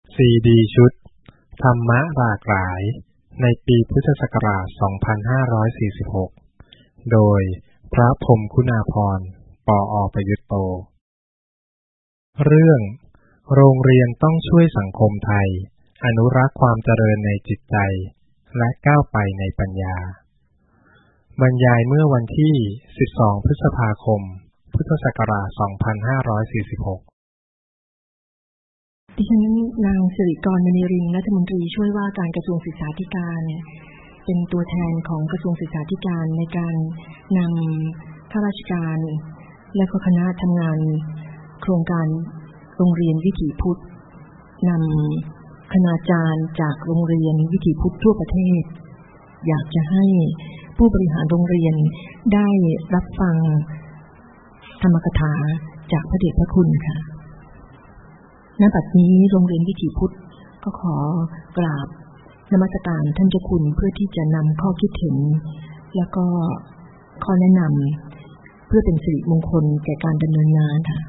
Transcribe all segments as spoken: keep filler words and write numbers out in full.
ซี ดี ชุดธรรมะหลากหลายในปีพุทธศักราช สองพันห้าร้อยสี่สิบหก โดยพระพรหมคุณาภรณ์ ปอ ประยุตโต เรื่องโรงเรียนต้องช่วยสังคมไทยอนุรักษ์ความเจริญในจิตใจและก้าวไปในปัญญาบรรยายเมื่อวันที่ สิบสอง พฤษภาคม พุทธศักราช สองพันห้าร้อยสี่สิบหกดิฉันนางสิริกร มณีรินทร์รัฐมนตรีช่วยว่าการกระทรวงศึกษาธิการเป็นตัวแทนของกระทรวงศึกษาธิการในการนำข้าราชการและก็คณะทำงานโครงการโรงเรียนวิถีพุทธนำคณาจารย์จากโรงเรียนวิถีพุทธทั่วประเทศอยากจะให้ผู้บริหารโรงเรียนได้รับฟังธรรมกถาจากพระเดชพระคุณค่ะณ บัดนี้โรงเรียนวิถีพุทธก็ขอกราบนมัสการท่านเจ้าคุณเพื่อที่จะนำข้อคิดเห็นแล้วก็ข้อแนะนำเพื่อเป็นสิริมงคลแก่การดำเนินงานค่ะ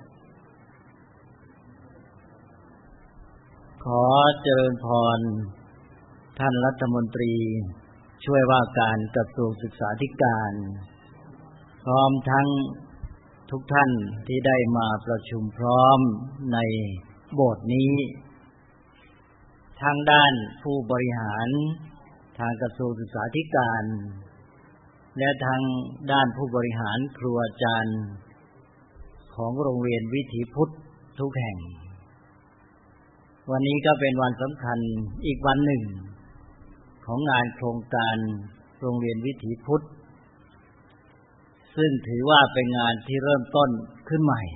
ขอเจริญพรท่านรัฐมนตรีช่วยว่าการกระทรวงศึกษาธิการพร้อมทั้งทุกท่านที่ได้มาประชุมพร้อมในโบสถ์นี้ทางด้านผู้บริหารทางกระทรวงศึกษาธิการและทางด้านผู้บริหารครูอาจารย์ของโรงเรียนวิถีพุทธทุกแห่งวันนี้ก็เป็นวันสำคัญอีกวันหนึ่งของงานโครงการโรงเรียนวิถีพุทธซึ่งถือว่าเป็นงานที่เริ่มต้นขึ้นใหม่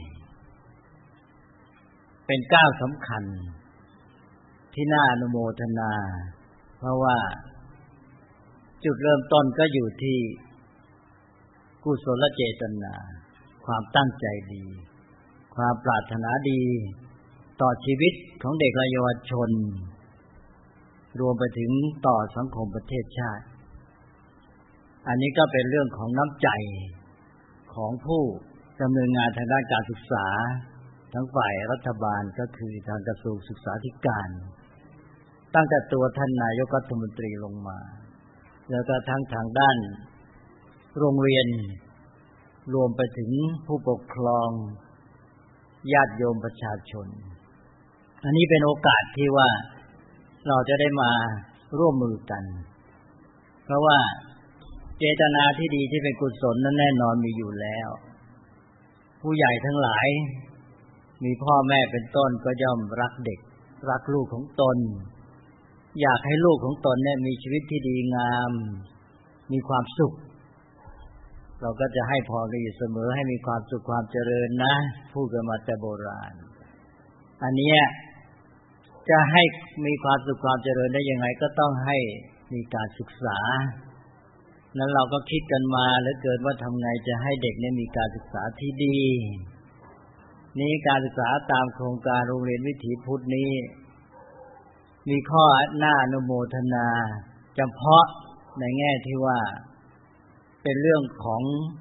เป็นก้าวสำคัญที่น่าอนุโมทนาเพราะว่าจุดเริ่มต้นก็อยู่ที่กุศลเจตนาความตั้งใจดีความปรารถนาดีต่อชีวิตของเด็กและเยาวชนรวมไปถึงต่อสังคมประเทศชาติอันนี้ก็เป็นเรื่องของน้ำใจของผู้ดำเนินงานทางด้านการศึกษาทั้งฝ่ายรัฐบาลก็คือทางกระทรวงศึกษาธิการตั้งแต่ตัวท่านนายกรัฐมนตรีลงมาแล้วก็ทั้งทางด้านโรงเรียนรวมไปถึงผู้ปกครองญาติโยมประชาชนอันนี้เป็นโอกาสที่ว่าเราจะได้มาร่วมมือกันเพราะว่าเจตนาที่ดีที่เป็นกุศลนั้นแน่นอนมีอยู่แล้วผู้ใหญ่ทั้งหลายมีพ่อแม่เป็นต้นก็ย่อมรักเด็กรักลูกของตนอยากให้ลูกของตนเนี่ยมีชีวิตที่ดีงามมีความสุขเราก็จะให้พรกันอยู่เสมอให้มีความสุขความเจริญนะพูดกันมาแต่โบราณอันนี้จะให้มีความสุขความเจริญได้ยังไงก็ต้องให้มีการศึกษานั้นเราก็คิดกันมาเหลือเกินว่าทำไงจะให้เด็กเนี่ยมีการศึกษาที่ดีนี้การศึกษาตามโครงการโรงเรียนวิถีพุทธนี้มีข้อน่าอนุโมทนาเฉพาะในแง่ที่ว่าเป็นเรื่องของ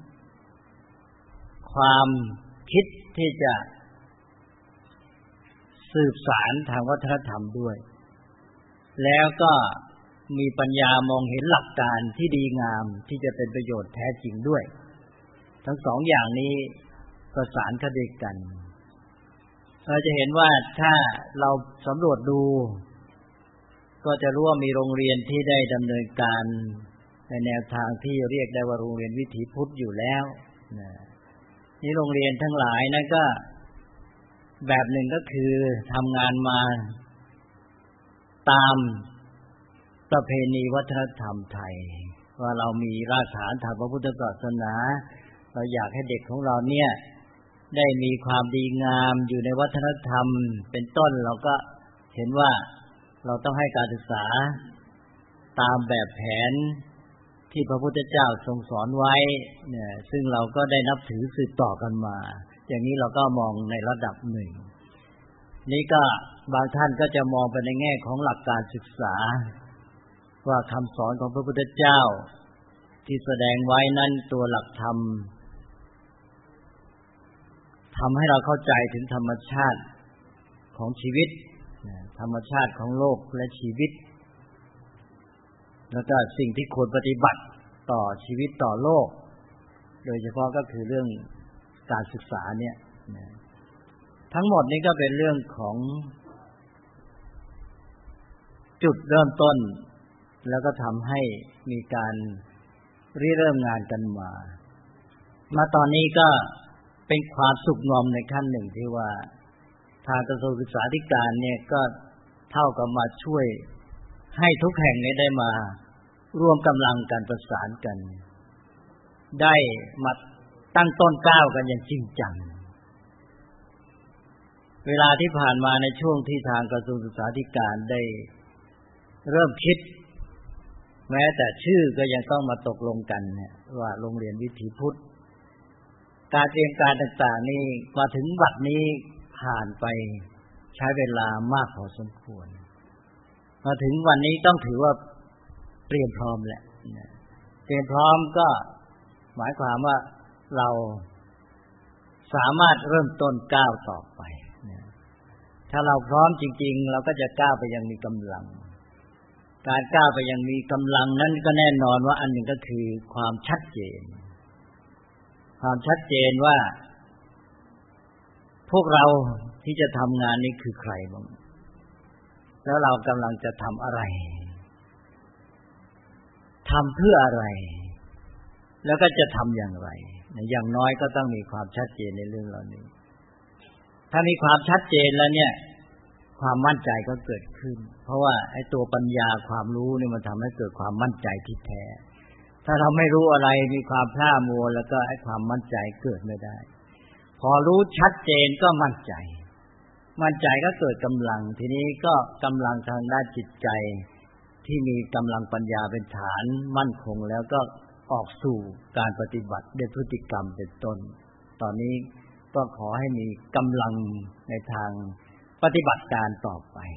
ความคิดที่จะสืบสานทางวัฒนธรรมด้วยแล้วก็มีปัญญามองเห็นหลักการที่ดีงามที่จะเป็นประโยชน์แท้จริงด้วยทั้งสองอย่างนี้ประสานเข้าด้วยกันเราจะเห็นว่าถ้าเราสำรวจดูก็จะรู้ว่ามีโรงเรียนที่ได้ดำเนินการในแนวทางที่เรียกได้ว่าโรงเรียนวิถีพุทธอยู่แล้วนี่โรงเรียนทั้งหลายนั้นก็แบบหนึ่งก็คือทำงานมาตามประเพณีวัฒนธรรมไทยว่าเรามีรากฐานทางพระพุทธศาสนาเราอยากให้เด็กของเราเนี่ยได้มีความดีงามอยู่ในวัฒนธรรมเป็นต้นเราก็เห็นว่าเราต้องให้การศึกษาตามแบบแผนที่พระพุทธเจ้าทรงสอนไว้เนี่ยซึ่งเราก็ได้นับถือสืบต่อกันมาอย่างนี้เราก็มองในระดับหนึ่งนี่ก็บางท่านก็จะมองไปในแง่ของหลักการศึกษาว่าคำสอนของพระพุทธเจ้าที่แสดงไว้นั้นตัวหลักธรรมทำให้เราเข้าใจถึงธรรมชาติของชีวิตธรรมชาติของโลกและชีวิตแล้วก็สิ่งที่ควรปฏิบัติต่อชีวิตต่อโลกโดยเฉพาะก็คือเรื่องการศึกษาเนี่ยทั้งหมดนี้ก็เป็นเรื่องของจุดเริ่มต้นแล้วก็ทำให้มีการริเริ่มงานกันมามาตอนนี้ก็เป็นความสุขงอมในขั้นหนึ่งที่ว่าทางกระทรวงศึกษาธิการเนี่ยก็เท่ากับมาช่วยให้ทุกแห่งนี้ได้มาร่วมกำลังกันประสานกันได้มาตั้งต้นก้าวกันอย่างจริงจังเวลาที่ผ่านมาในช่วงที่ทางกระทรวงศึกษาธิการได้เริ่มคิดแม้แต่ชื่อก็ยังต้องมาตกลงกันเนี่ยว่าโรงเรียนวิถีพุทธการเตรียมการต่างๆนี่มาถึงบัดนี้ผ่านไปใช้เวลามากพอสมควรมาถึงวันนี้ต้องถือว่าเตรียมพร้อมแหละเตรียมพร้อมก็หมายความว่าเราสามารถเริ่มต้นก้าวต่อไปถ้าเราพร้อมจริงๆเราก็จะก้าวไปยังมีกำลังการก้าวไปยังมีกำลังนั้นก็แน่นอนว่าอันหนึ่งก็คือความชัดเจนความชัดเจนว่าพวกเราที่จะทำงานนี้คือใครบ้างแล้วเรากำลังจะทำอะไรทำเพื่ออะไรแล้วก็จะทำอย่างไรอย่างน้อยก็ต้องมีความชัดเจนในเรื่องเหล่านี้ถ้ามีความชัดเจนแล้วเนี่ยความมั่นใจก็เกิดขึ้นเพราะว่าไอ้ตัวปัญญาความรู้นี่มันทำให้เกิดความมั่นใจที่แท้ถ้าเราไม่รู้อะไรมีความพร่ามัวแล้วก็ไอ้ความมั่นใจเกิดไม่ได้พอรู้ชัดเจนก็มั่นใจมั่นใจก็เกิดกำลังทีนี้ก็กำลังทางด้านจิตใจที่มีกำลังปัญญาเป็นฐานมั่นคงแล้วก็ออกสู่การปฏิบัติด้วยพฤติกรรมเป็นต้นตอนนี้ก็ขอให้มีกำลังในทางปฏิบัติการต่อไป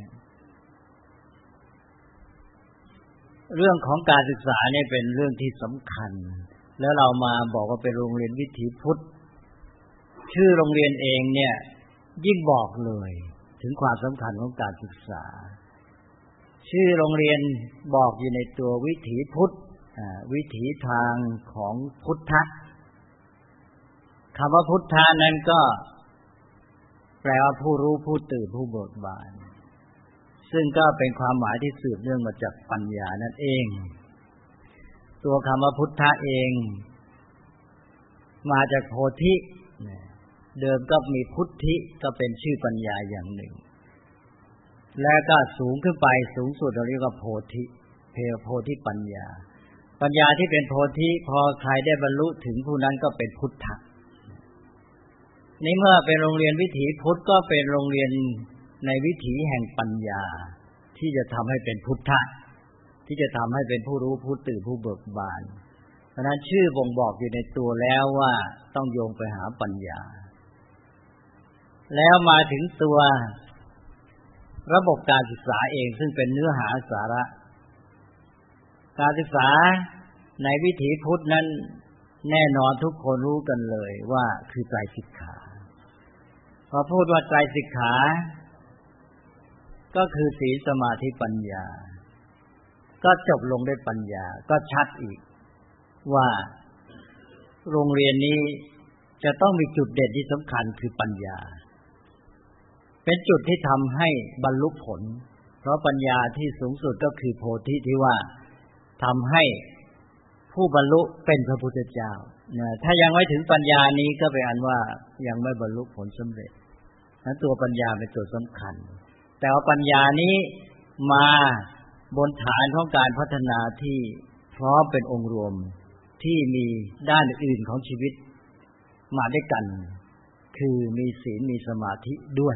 เรื่องของการศึกษาเนี่ยเป็นเรื่องที่สำคัญแล้วเรามาบอกว่าเป็นโรงเรียนวิถีพุทธชื่อโรงเรียนเองเนี่ยยิ่งบอกเลยถึงความสำคัญของการศึกษาชื่อโรงเรียนบอกอยู่ในตัววิถีพุทธวิถีทางของพุทธะคำว่าพุทธะนั้นก็แปลว่าผู้รู้ผู้ตื่นผู้เบิกบานซึ่งก็เป็นความหมายที่สืบเนื่องมาจากปัญญานั่นเองตัวคำว่าพุทธะเองมาจากโพธิเดิมก็มีพุทธิก็เป็นชื่อปัญญาอย่างหนึ่งแล้วก็สูงขึ้นไปสูงสุดเราเรียกว่าโพธิเพลโพธิปัญญาปัญญาที่เป็นโพธิพอใครได้บรรลุถึงผู้นั้นก็เป็นพุทธะนี่เมื่อเป็นโรงเรียนวิถีพุทธก็เป็นโรงเรียนในวิถีแห่งปัญญาที่จะทำให้เป็นพุทธะที่จะทำให้เป็นผู้รู้ผู้ตื่นผู้เบิกบานเพราะนั้นชื่อบ่งบอกอยู่ในตัวแล้วว่าต้องโยงไปหาปัญญาแล้วมาถึงตัวระบบการศึกษาเองซึ่งเป็นเนื้อหาสาระการศึกษาในวิถีพุทธนั้นแน่นอนทุกคนรู้กันเลยว่าคือไตรสิกขาพอพูดว่าไตรสิกขาก็คือศีลสมาธิปัญญาก็จบลงด้วยปัญญาก็ชัดอีกว่าโรงเรียนนี้จะต้องมีจุดเด่นที่สำคัญคือปัญญาเป็นจุดที่ทำให้บรรลุผลเพราะปัญญาที่สูงสุดก็คือโพธิที่ว่าทำให้ผู้บรรลุเป็นพระพุทธเจ้านะถ้ายังไม่ถึงปัญญานี้ก็เป็นอันว่ายังไม่บรรลุผลสำเร็จนั้นตัวปัญญาเป็นตัวสำคัญแต่ว่าปัญญานี้มาบนฐานของการพัฒนาที่พร้อมเป็นองค์รวมที่มีด้านอื่นของชีวิตมาด้วยกันคือมีศีลมีสมาธิด้วย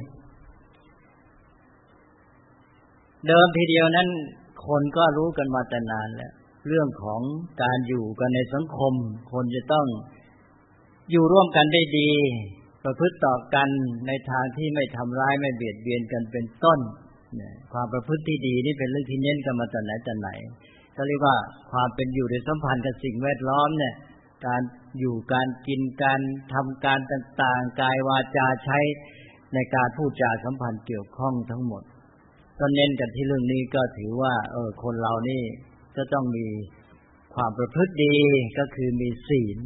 เดิมทีเดียวนั้นคนก็รู้กันมาแต่นานแล้วเรื่องของการอยู่กันในสังคมคนจะต้องอยู่ร่วมกันได้ดีประพฤติต่อกันในทางที่ไม่ทำร้ายไม่เบียดเบียนกันเป็นต้นความประพฤติที่ดีนี่เป็นเรื่องที่เน้นกันมาแต่ไหนแต่ไหนก็เรียกว่าความเป็นอยู่ในสัมพันธ์กับสิ่งแวดล้อมเนี่ยการอยู่การกินการทำการต่างๆกายวาจาใช้ในการพูดจาสัมพันธ์เกี่ยวข้องทั้งหมดก็เน้นกันที่เรื่องนี้ก็ถือว่าเออคนเรานี่จะต้องมีความประพฤติดีก็คือมีศีล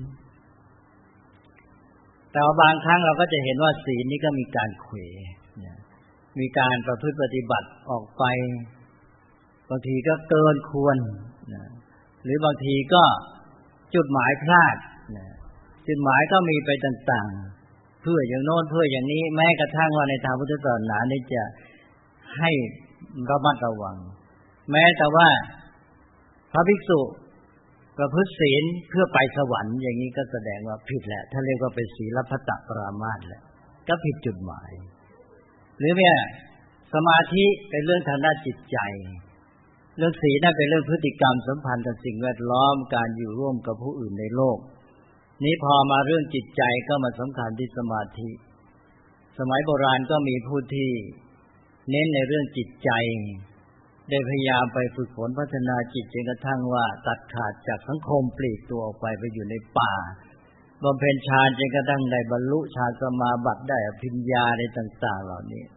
แต่ว่าบางครั้งเราก็จะเห็นว่าศีลนี้ก็มีการเขวมีการประพฤติปฏิบัติออกไปบางทีก็เกินควรหรือบางทีก็จุดหมายพลาดจุดหมายก็มีไปต่างๆเพื่ออย่างโน้นเพื่ออย่างนี้แม้กระทั่งว่าในทางพุทธศาสนานี่จะให้ระมัดระวังแม้แต่ว่าพระภิกษุประพฤติศีลเพื่อไปสวรรค์อย่างนี้ก็แสดงว่าผิดแหละถ้าเรียกว่าเป็นศีลพัตตปรามาสแหละก็ผิดจุดหมายหรือเนี่ยสมาธิเป็นเรื่องทางด้านจิตใจเรื่องศีลนั่นเป็นเรื่องพฤติกรรมสัมพันธ์กับสิ่งแวดล้อมการอยู่ร่วมกับผู้อื่นในโลกนี้พอมาเรื่องจิตใจก็มาสำคัญที่สมาธิสมัยโบราณก็มีผู้ที่เน้นในเรื่องจิตใจได้พยายามไปฝึกฝนพัฒนาจิตจนกระทั่งว่าตัดขาดจากสังคมปลีกตัวออกไปไปอยู่ในป่าบำเพ็ญฌานจนกระทั่งได้บรรลุฌานสมาบัติได้อภิญญาในต่างๆเหล่านี้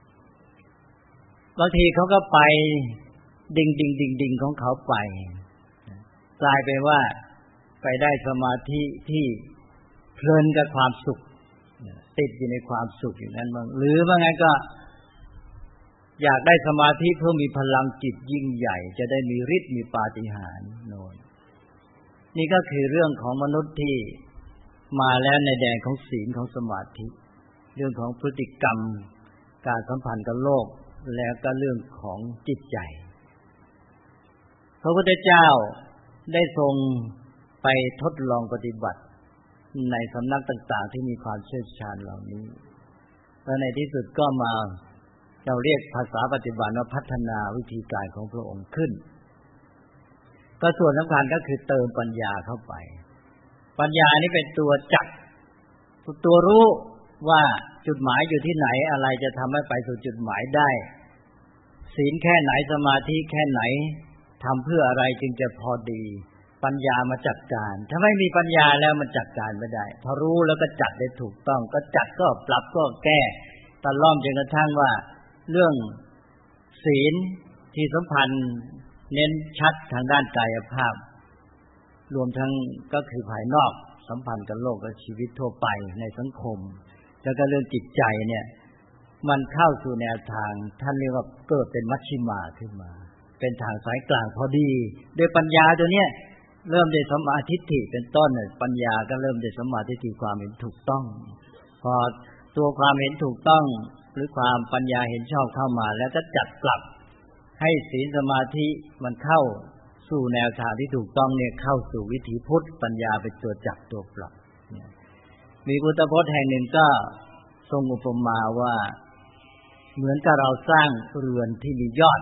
บางทีเขาก็ไปดิ่งดิ่งดิ่งดิ่งของเขาไปกลายเป็นว่าไปได้สมาธิที่เพลินกับความสุขติดอยู่ในความสุขอย่างนั้นบ้างหรือว่าไงก็อยากได้สมาธิเพื่อมีพลังจิตยิ่งใหญ่จะได้มีฤทธิ์มีปาฏิหาริย์โน่นนี่ก็คือเรื่องของมนุษย์ที่มาแล้วในแดนของศีลของสมาธิเรื่องของพฤติกรรมการสัมพันธ์กับโลกแล้วก็เรื่องของจิตใจพระพุทธเจ้าได้ทรงไปทดลองปฏิบัติในสำนักต่างๆที่มีความเชี่ยวชาญเหล่านี้และในที่สุดก็มาเราเรียกภาษาปฏิบัติว่าพัฒนาวิธีการของพระองค์ขึ้นก็ส่วนสำคัญก็คือเติมปัญญาเข้าไปปัญญานี้เป็นตัวจักตัวรู้ว่าจุดหมายอยู่ที่ไหนอะไรจะทำให้ไปสู่จุดหมายได้ศีลแค่ไหนสมาธิแค่ไหนทำเพื่ออะไรจึงจะพอดีปัญญามาจัดการถ้าไม่มีปัญญาแล้วมันจัดการไม่ได้พอรู้แล้วก็จัดได้ถูกต้องก็จัดก็ปรับก็แก้ตะล่อมจนกระทั่งว่าเรื่องศีลที่สัมพันธ์เน้นชัดทางด้านกายภาพรวมทั้งก็คือภายนอกสัมพันธ์กับโลกและชีวิตทั่วไปในสังคมแล้วก็เรื่องจิตใจเนี่ยมันเข้าสู่แนวทางท่านเรียกว่าเกิดเป็นมัชฌิมาขึ้นมาเป็นทางสายกลางพอดีโดยปัญญาตัวเนี้ยเริ่มได้สัมมาทิฏฐิเป็นต้นเนี่ยปัญญาก็เริ่มได้สัมมาทิฏฐิความเห็นถูกต้องพอตัวความเห็นถูกต้องหรือความปัญญาเห็นชอบเข้ามาแล้วก็จัดปรับให้ศีลสมาธิมันเข้าสู่แนวทางที่ถูกต้องเนี่ยเข้าสู่วิถีพุทธปัญญาเป็นตัวจับตัวปรับมีพุทธพจน์แห่งหนึ่งก็ทรงอุปมาว่าเหมือนกับเราสร้างเรือนที่มียอด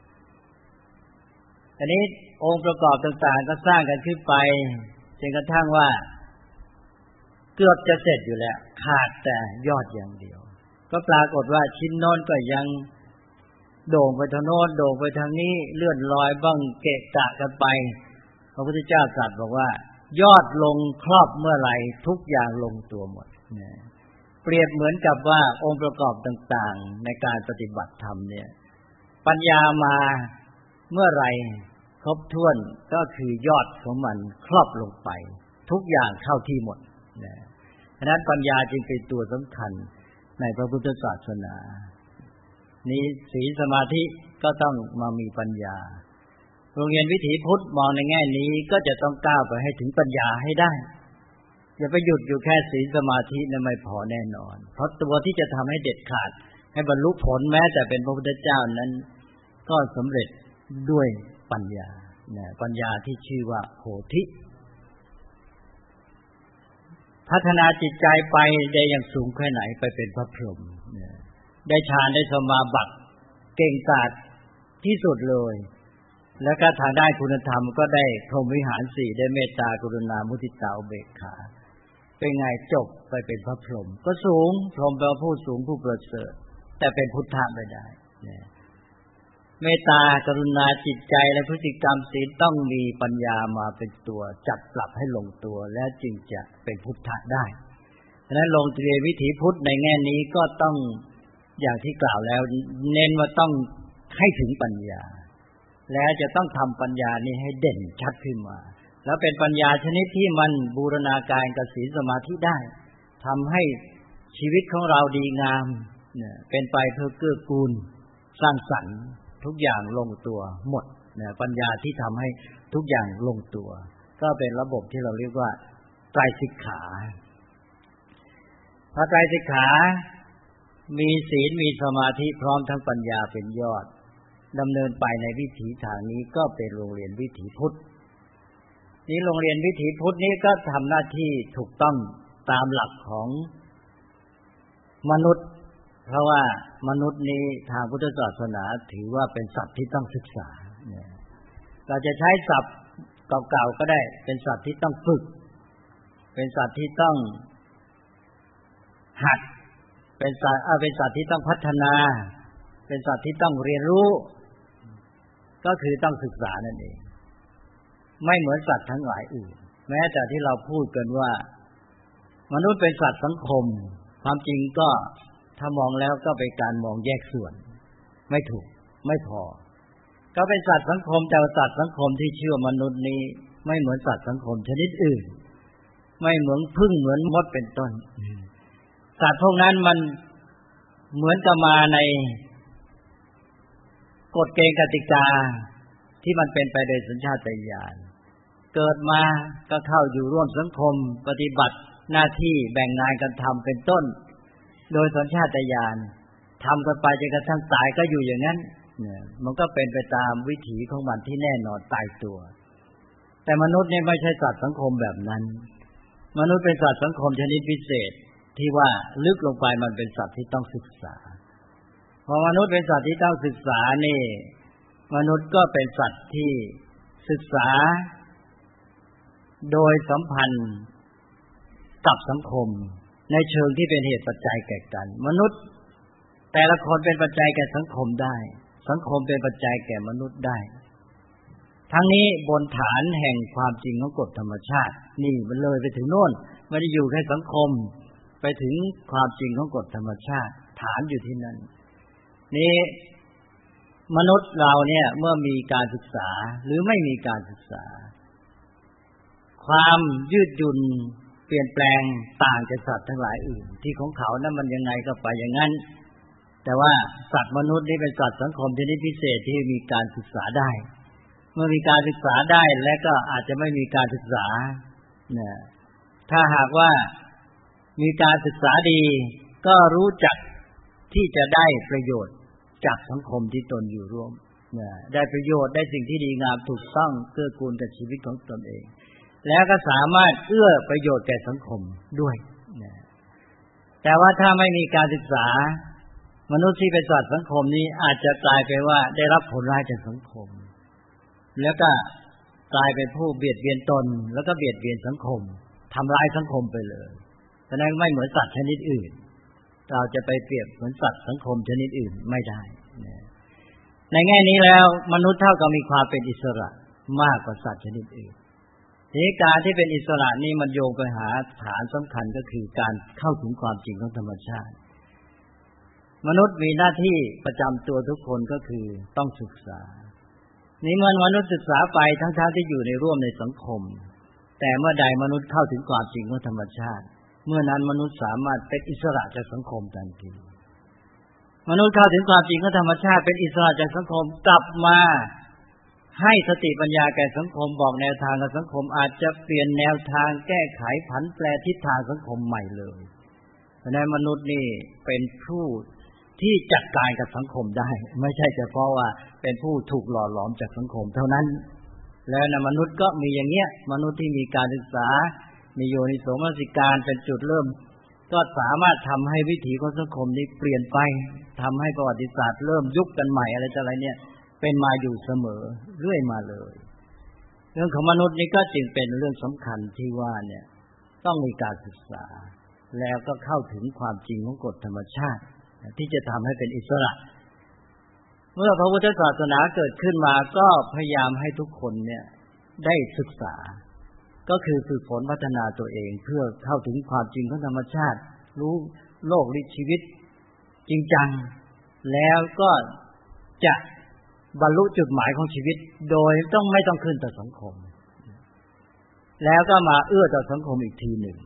อันนี้องค์ประกอบต่างๆก็สร้างกันขึ้นไปจนกระทั่งว่าเกือบจะเสร็จอยู่แล้วขาดแต่ยอดอย่างเดียวก็ปรากฏว่าชิ้นโน้นก็ยังโด่งไปทางโน้นโด่งไปทางนี้เลื่อนลอยบ้างเกะกะกันไปพระพุทธเจ้าตรัสบอกว่ายอดลงครอบเมื่อไหร่ทุกอย่างลงตัวหมดเปรียบเหมือนกับว่าองค์ประกอบต่างๆในการปฏิบัติธรรมเนี่ยปัญญามาเมื่อไหร่ครบถ้วนก็คือยอดของมันครอบลงไปทุกอย่างเข้าที่หมดนะฉะนั้นปัญญาจึงเป็นตัวสำคัญในพระพุทธศาสนานี้ศีลสมาธิก็ต้องมามีปัญญาโรงเรียนวิถีพุทธมองในแง่นี้ก็จะต้องก้าวไปให้ถึงปัญญาให้ได้อย่าไปหยุดอยู่แค่ศีลสมาธินั้นไม่พอแน่นอนเพราะตัวที่จะทำให้เด็ดขาดให้บรรลุผลแม้แต่เป็นพระพุทธเจ้านั้นก็สำเร็จด้วยปัญญาเนี่ยปัญญาที่ชื่อว่าโพธิพัฒนาจิตใจไปได้อย่างสูงแค่ไหนไปเป็นพระพรหมเนี่ยได้ฌานได้สมาบัติเก่งกาจที่สุดเลยแล้วก็ทางด้านคุณธรรมก็ได้พรหมวิหารสี่ได้เมตตากรุณามุทิตาอุเบกขาเป็นไงจบไปเป็นพระพรหมก็สูงพรหมแปลว่าผู้สูงผู้ประเสริฐแต่เป็นพุทธะไม่ได้เนี่ยเมตตากรุณาจิตใจและพฤติกรรมศีลต้องมีปัญญามาเป็นตัวจัดปรับให้ลงตัวแล้วจึงจะเป็นพุทธะได้ฉะนั้นลงเรียนวิถีพุทธในแง่นี้ก็ต้องอย่างที่กล่าวแล้วเน้นว่าต้องให้ถึงปัญญาและจะต้องทำปัญญานี้ให้เด่นชัดขึ้นมาแล้วเป็นปัญญาชนิดที่มันบูรณาการกับศีลสมาธิได้ทำให้ชีวิตของเราดีงามเนี่ยเป็นไปเพื่อเกื้อกูลสร้างสรรค์ทุกอย่างลงตัวหมดเนี่ยปัญญาที่ทำให้ทุกอย่างลงตัวก็เป็นระบบที่เราเรียกว่าไตรสิกขาพระไตรสิกขามีศีลมีสมาธิพร้อมทั้งปัญญาเป็นยอดดำเนินไปในวิถีทางนี้ก็เป็นโรงเรียนวิถีพุทธนี้โรงเรียนวิถีพุทธนี้ก็ทำหน้าที่ถูกต้องตามหลักของมนุษย์เพราะว่ามนุษย์นี้ทางพุทธศาสนาถือว่าเป็นสัตว์ที่ต้องศึกษาเราจะใช้ศัพท์เก่าๆก็ได้เป็นสัตว์ที่ต้องฝึกเป็นสัตว์ที่ต้องหัดเป็นสัตว์เป็นสัตว์ที่ต้องพัฒนาเป็นสัตว์ที่ต้องเรียนรู้ก็คือต้องศึกษานั่นเองไม่เหมือนสัตว์ทั้งหลายอื่นแม้แต่ที่เราพูดกันว่ามนุษย์เป็นสัตว์สังคมความจริงก็ถ้ามองแล้วก็เป็นการมองแยกส่วนไม่ถูกไม่พอก็เป็นสัตว์สังคมแต่สัตว์สังคมที่ชื่อมนุษย์นี้ไม่เหมือนสัตว์สังคมชนิดอื่นไม่เหมือนผึ้งเหมือนมดเป็นต้นสัตว์พวกนั้นมันเหมือนกับมาในกฎเกณฑ์กติกาที่มันเป็นไปโดยสัญชาตญาณเกิดมาก็เข้าอยู่ร่วมสังคมปฏิบัติหน้าที่แบ่งงานกันทำเป็นต้นโดยสัญชาตญาณทำกันไปจนกระทั่งตายก็อยู่อย่างนั้นเนี่ยมันก็เป็นไปตามวิถีของมันที่แน่นอนตายตัวแต่มนุษย์เนี่ยไม่ใช่สัตว์สังคมแบบนั้นมนุษย์เป็นสัตว์สังคมชนิดพิเศษที่ว่าลึกลงไปมันเป็นสัตว์ที่ต้องศึกษาพอมนุษย์เป็นสัตว์ที่ต้องศึกษานี่มนุษย์ก็เป็นสัตว์ที่ศึกษาโดยสัมพันธ์กับสังคมในเชิงที่เป็นเหตุปัจจัยแก่กันมนุษย์แต่ละคนเป็นปัจจัยแก่สังคมได้สังคมเป็นปัจจัยแก่มนุษย์ได้ทั้งนี้บนฐานแห่งความจริงของกฎธรรมชาตินี่มันเลยไปถึงโน่นไม่ได้อยู่แค่สังคมไปถึงความจริงของกฎธรรมชาติฐานอยู่ที่นั่นนี่มนุษย์เราเนี่ยเมื่อมีการศึกษาหรือไม่มีการศึกษาความยืดหยุ่นเปลี่ยนแปลงต่างจากสัตว์ทั้งหลายอื่นที่ของเขานั้นมันยังไงก็ไปอย่างนั้นแต่ว่าสัตว์มนุษย์นี่เป็นสัตว์สังคมชนิดพิเศษที่มีการศึกษาได้เมื่อมีการศึกษาได้และก็อาจจะไม่มีการศึกษาเนี่ยถ้าหากว่ามีการศึกษาดีก็รู้จักที่จะได้ประโยชน์จากสังคมที่ตนอยู่ร่วมเนี่ยได้ประโยชน์ได้สิ่งที่ดีงามถูกต้องเกื้อกูลกับชีวิตของตนเองแล้วก็สามารถเอื้อประโยชน์แก่สังคมด้วยเนี่ยแต่ว่าถ้าไม่มีการศึกษามนุษย์ที่เป็นสัตว์สังคมนี้อาจจะกลายเป็นว่าได้รับผลร้ายจากสังคมแล้วก็กลายเป็นผู้เบียดเบียนตนแล้วก็เบียดเบียนสังคมทำร้ายสังคมไปเลยฉะนั้นไม่เหมือนสัตว์ชนิดอื่นเราจะไปเปรียบเหมือนสัตว์สังคมชนิดอื่นไม่ได้ในแง่นี้แล้วมนุษย์เท่ากับมีความเป็นอิสระมากกว่าสัตว์ชนิดอื่นทีนี้การที่เป็นอิสระนี่มันโยงไปหาฐานสำคัญก็คือการเข้าถึงความจริงของธรรมชาติมนุษย์มีหน้าที่ประจำตัวทุกคนก็คือต้องศึกษานี่เมื่อมนุษย์ศึกษาไปทั้งๆที่อยู่ในร่วมในสังคมแต่เมื่อใดมนุษย์เข้าถึงความจริงของธรรมชาติเมื่อนั้นมนุษย์สามารถเป็นอิสระจากสังคมทันทีมนุษย์เข้าถึงความจริงของธรรมชาติเป็นอิสระจากสังคมกลับมาให้สติปัญญาแก่สังคมบอกแนวทางกับสังคมอาจจะเปลี่ยนแนวทางแก้ไขผันแปรทิศทางสังคมใหม่เลยเพราะฉะนั้นมนุษย์นี่เป็นผู้ที่จัดการกับสังคมได้ไม่ใช่เฉพาะว่าเป็นผู้ถูกหล่อหลอมจากสังคมเท่านั้นแล้วนะมนุษย์ก็มีอย่างเงี้ยมนุษย์ที่มีการศึกษามีโยนิโสมนสิการเป็นจุดเริ่มก็สามารถทำให้วิถีของสังคมนี้เปลี่ยนไปทำให้ประวัติศาสตร์เริ่มยุคกันใหม่อะไรต่ออะไรเนี่ยเป็นมาอยู่เสมอเรื่อยมาเลยเรื่องของมนุษย์นี้ก็จึงเป็นเรื่องสำคัญที่ว่าเนี่ยต้องมีการศึกษาแล้วก็เข้าถึงความจริงของกฎธรรมชาติที่จะทำให้เป็นอิสระเมื่อพระพุทธศาสนาเกิดขึ้นมาก็พยายามให้ทุกคนเนี่ยได้ศึกษาก็คือฝึกฝนพัฒนาตัวเองเพื่อเข้าถึงความจริงของธรรมชาติรู้โลกลิชีวิตจริงจังแล้วก็จะบรรลุจุดหมายของชีวิตโดยต้องไม่ต้องขึ้นต่อสังคมแล้วก็มาเอื้อต่อสังคมอีกทีหนึ่ง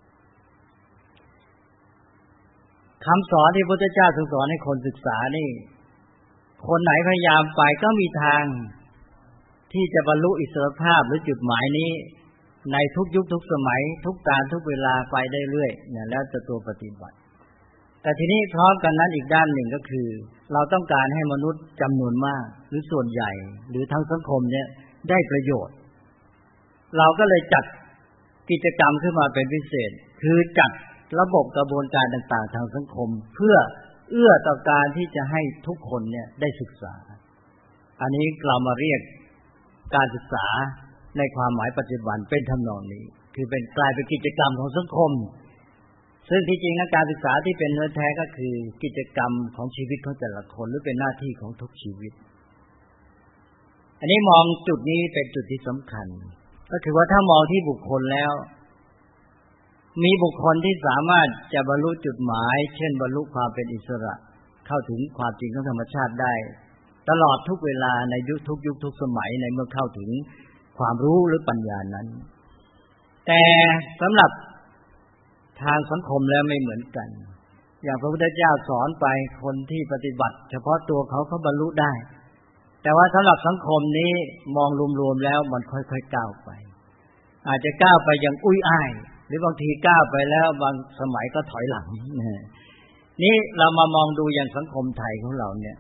คำสอนที่พระพุทธเจ้าทรงสอนให้คนศึกษานี่คนไหนพยายามไปก็มีทางที่จะบรรลุอิสรภาพหรือจุดหมายนี้ในทุกยุคทุกสมัยทุกการทุกเวลาไปได้เรื่อยเนี่ยแล้วจะตัวปฏิบัติแต่ทีนี้พร้อมกันนั้นอีกด้านหนึ่งก็คือเราต้องการให้มนุษย์จำนวนมากหรือส่วนใหญ่หรือทั้งสังคมเนี่ยได้ประโยชน์เราก็เลยจัดกิจกรรมขึ้นมาเป็นพิเศษคือจัดระบบกระบวนการต่างๆทางสังคมเพื่อเอื้อต่อการที่จะให้ทุกคนเนี่ยได้ศึกษาอันนี้เรามาเรียกการศึกษาในความหมายปัจจุบันเป็นทำนองนี้คือเป็นกลายเป็นกิจกรรมของสังคมซึ่งที่จริงการศึกษาที่เป็นเนื้อแท้ก็คือกิจกรรมของชีวิตของแต่ละคนหรือเป็นหน้าที่ของทุกชีวิตอันนี้มองจุดนี้เป็นจุดที่สำคัญก็คือว่าถ้ามองที่บุคคลแล้วมีบุคคลที่สามารถจะบรรลุจุดหมายเช่นบรรลุความเป็นอิสระเข้าถึงความจริงของธรรมชาติได้ตลอดทุกเวลาในยุคทุกยุคทุกสมัยในเมื่อเข้าถึงความรู้หรือปัญญานั้นแต่สำหรับทางสังคมแล้วไม่เหมือนกันอย่างพระพุทธเจ้าสอนไปคนที่ปฏิบัติเฉพาะตัวเขาเขาบรรลุได้แต่ว่าสำหรับสังคมนี้มองรวมๆแล้วมันค่อยๆก้าวไปอาจจะก้าวไปอย่างอุ้ยอ้ายหรือบางทีก้าวไปแล้วบางสมัยก็ถอยหลังนี่เรามามองดูอย่างสังคมไทยของเราเนี่ย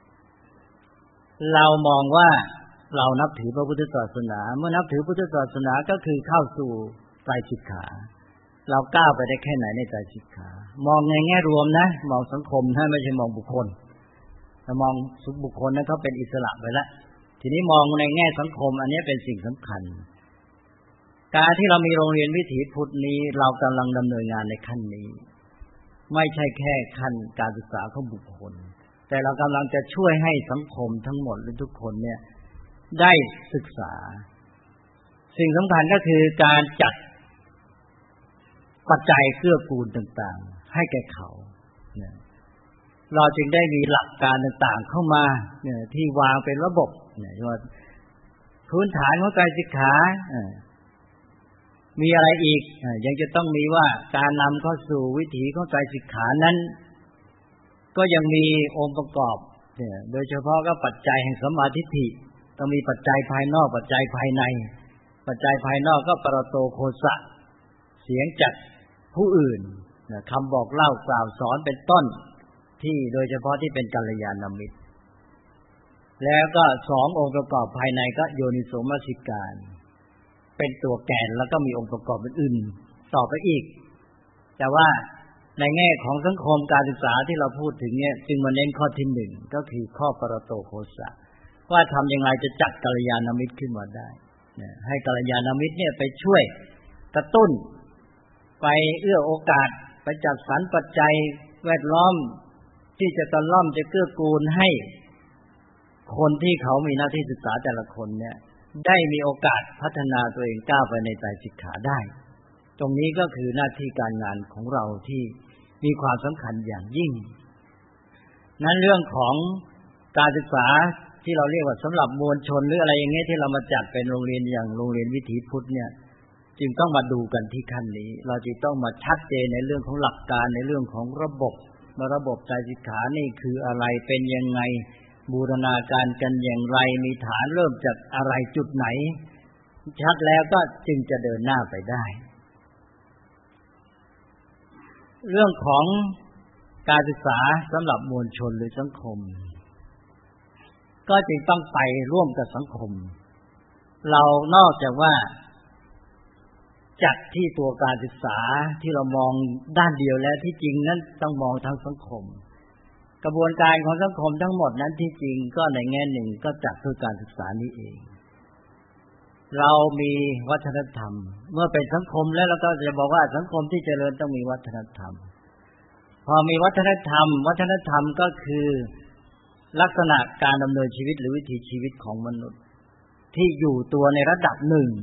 เรามองว่าเรานับถือพระพุทธศาสนาเมื่อนับถือพุทธศาสนาก็คือเข้าสู่ไตรสิกขาเราก้าวไปได้แค่ไหนในไตรสิกขามองในแง่รวมนะมองสังคมนะไม่ใช่มองบุคคลถ้ามองสุบุคคลนั้นเขาเป็นอิสระไปแล้วทีนี้มองในแง่สังคมอันนี้เป็นสิ่งสำคัญการที่เรามีโรงเรียนวิถีพุทธนี้เรากำลังดำเนินงานในขั้นนี้ไม่ใช่แค่ขั้นการศึกษาของบุคคลแต่เรากำลังจะช่วยให้สังคมทั้งหมดหรือทุกคนเนี่ยได้ศึกษาสิ่งสำคัญก็คือการจัดปัจจัยเกื้อกูลต่างๆให้แก่เขาเราจึงได้มีหลักการต่างๆเข้ามาที่วางเป็นระบบว่าพื้นฐานของไตรสิกขามีอะไรอีกยังจะต้องมีว่าการนำเข้าสู่วิถีของไตรสิกขานั้นก็ยังมีองค์ประกอบโดยเฉพาะก็ปัจจัยแห่งสัมมาทิฏฐิต้องมีปัจจัยภายนอกปัจจัยภายในปัจจัยภายนอกก็ปรโตโคสะเสียงจากผู้อื่นคำบอกเล่ากล่าวสอนเป็นต้นที่โดยเฉพาะที่เป็นกัลยาณมิตรแล้วก็สององค์ประกอบภายในก็โยนิโสมนสิการเป็นตัวแกนแล้วก็มีองค์ประกอบอื่นๆต่อไปอีกแต่ว่าในแง่ของสังคมการศึกษาที่เราพูดถึงเนี่ยจึงมาเน้นข้อที่หนึ่งก็คือข้อปรโตโคสะว่าทำอย่างไรจะจัดกัลยาณมิตรขึ้นมาได้ให้กัลยาณมิตรเนี่ยไปช่วยกระตุ้นไปเอื้อโอกาสไปจัดสรรปัจจัยแวดล้อมที่จะตะล่อมจะเกื้อกูลให้คนที่เขามีหน้าที่ศึกษาแต่ละคนเนี่ยได้มีโอกาสพัฒนาตัวเองก้าวไปในไตรสิกขาได้ตรงนี้ก็คือหน้าที่การงานของเราที่มีความสำคัญอย่างยิ่งนั้นเรื่องของการศึกษาที่เราเรียกว่าสำหรับมวลชนหรืออะไรอย่างเงี้ยที่เรามาจัดเป็นโรงเรียนอย่างโรงเรียนวิถีพุทธเนี่ยจึงต้องมาดูกันที่ขั้นนี้เราจะต้องมาชัดเจนในเรื่องของหลักการในเรื่องของระบบระบบไตรสิกขานี่คืออะไรเป็นยังไงบูรณาการกันอย่างไรมีฐานเริ่มจากอะไรจุดไหนชัดแล้วก็จึงจะเดินหน้าไปได้เรื่องของการศึกษาสำหรับมวลชนหรือสังคมก็จึงต้องไปร่วมกับสังคมเรานอกจากว่าจัดที่ตัวการศึกษาที่เรามองด้านเดียวแล้วที่จริงนั้นต้องมองทั้งสังคมกระบวนการของสังคมทั้งหมดนั้นที่จริงก็ในแง่หนึ่งก็จัดเพื่อการศึกษานี้เองเรามีวัฒนธรรมเมื่อเป็นสังคมแล้วเราก็จะบอกว่าสังคมที่เจริญต้องมีวัฒนธรรมพอมีวัฒนธรรมวัฒนธรรมก็คือลักษณะการดำเนินชีวิตหรือวิถีชีวิตของมนุษย์ที่อยู่ตัวในระดับหนึ่ง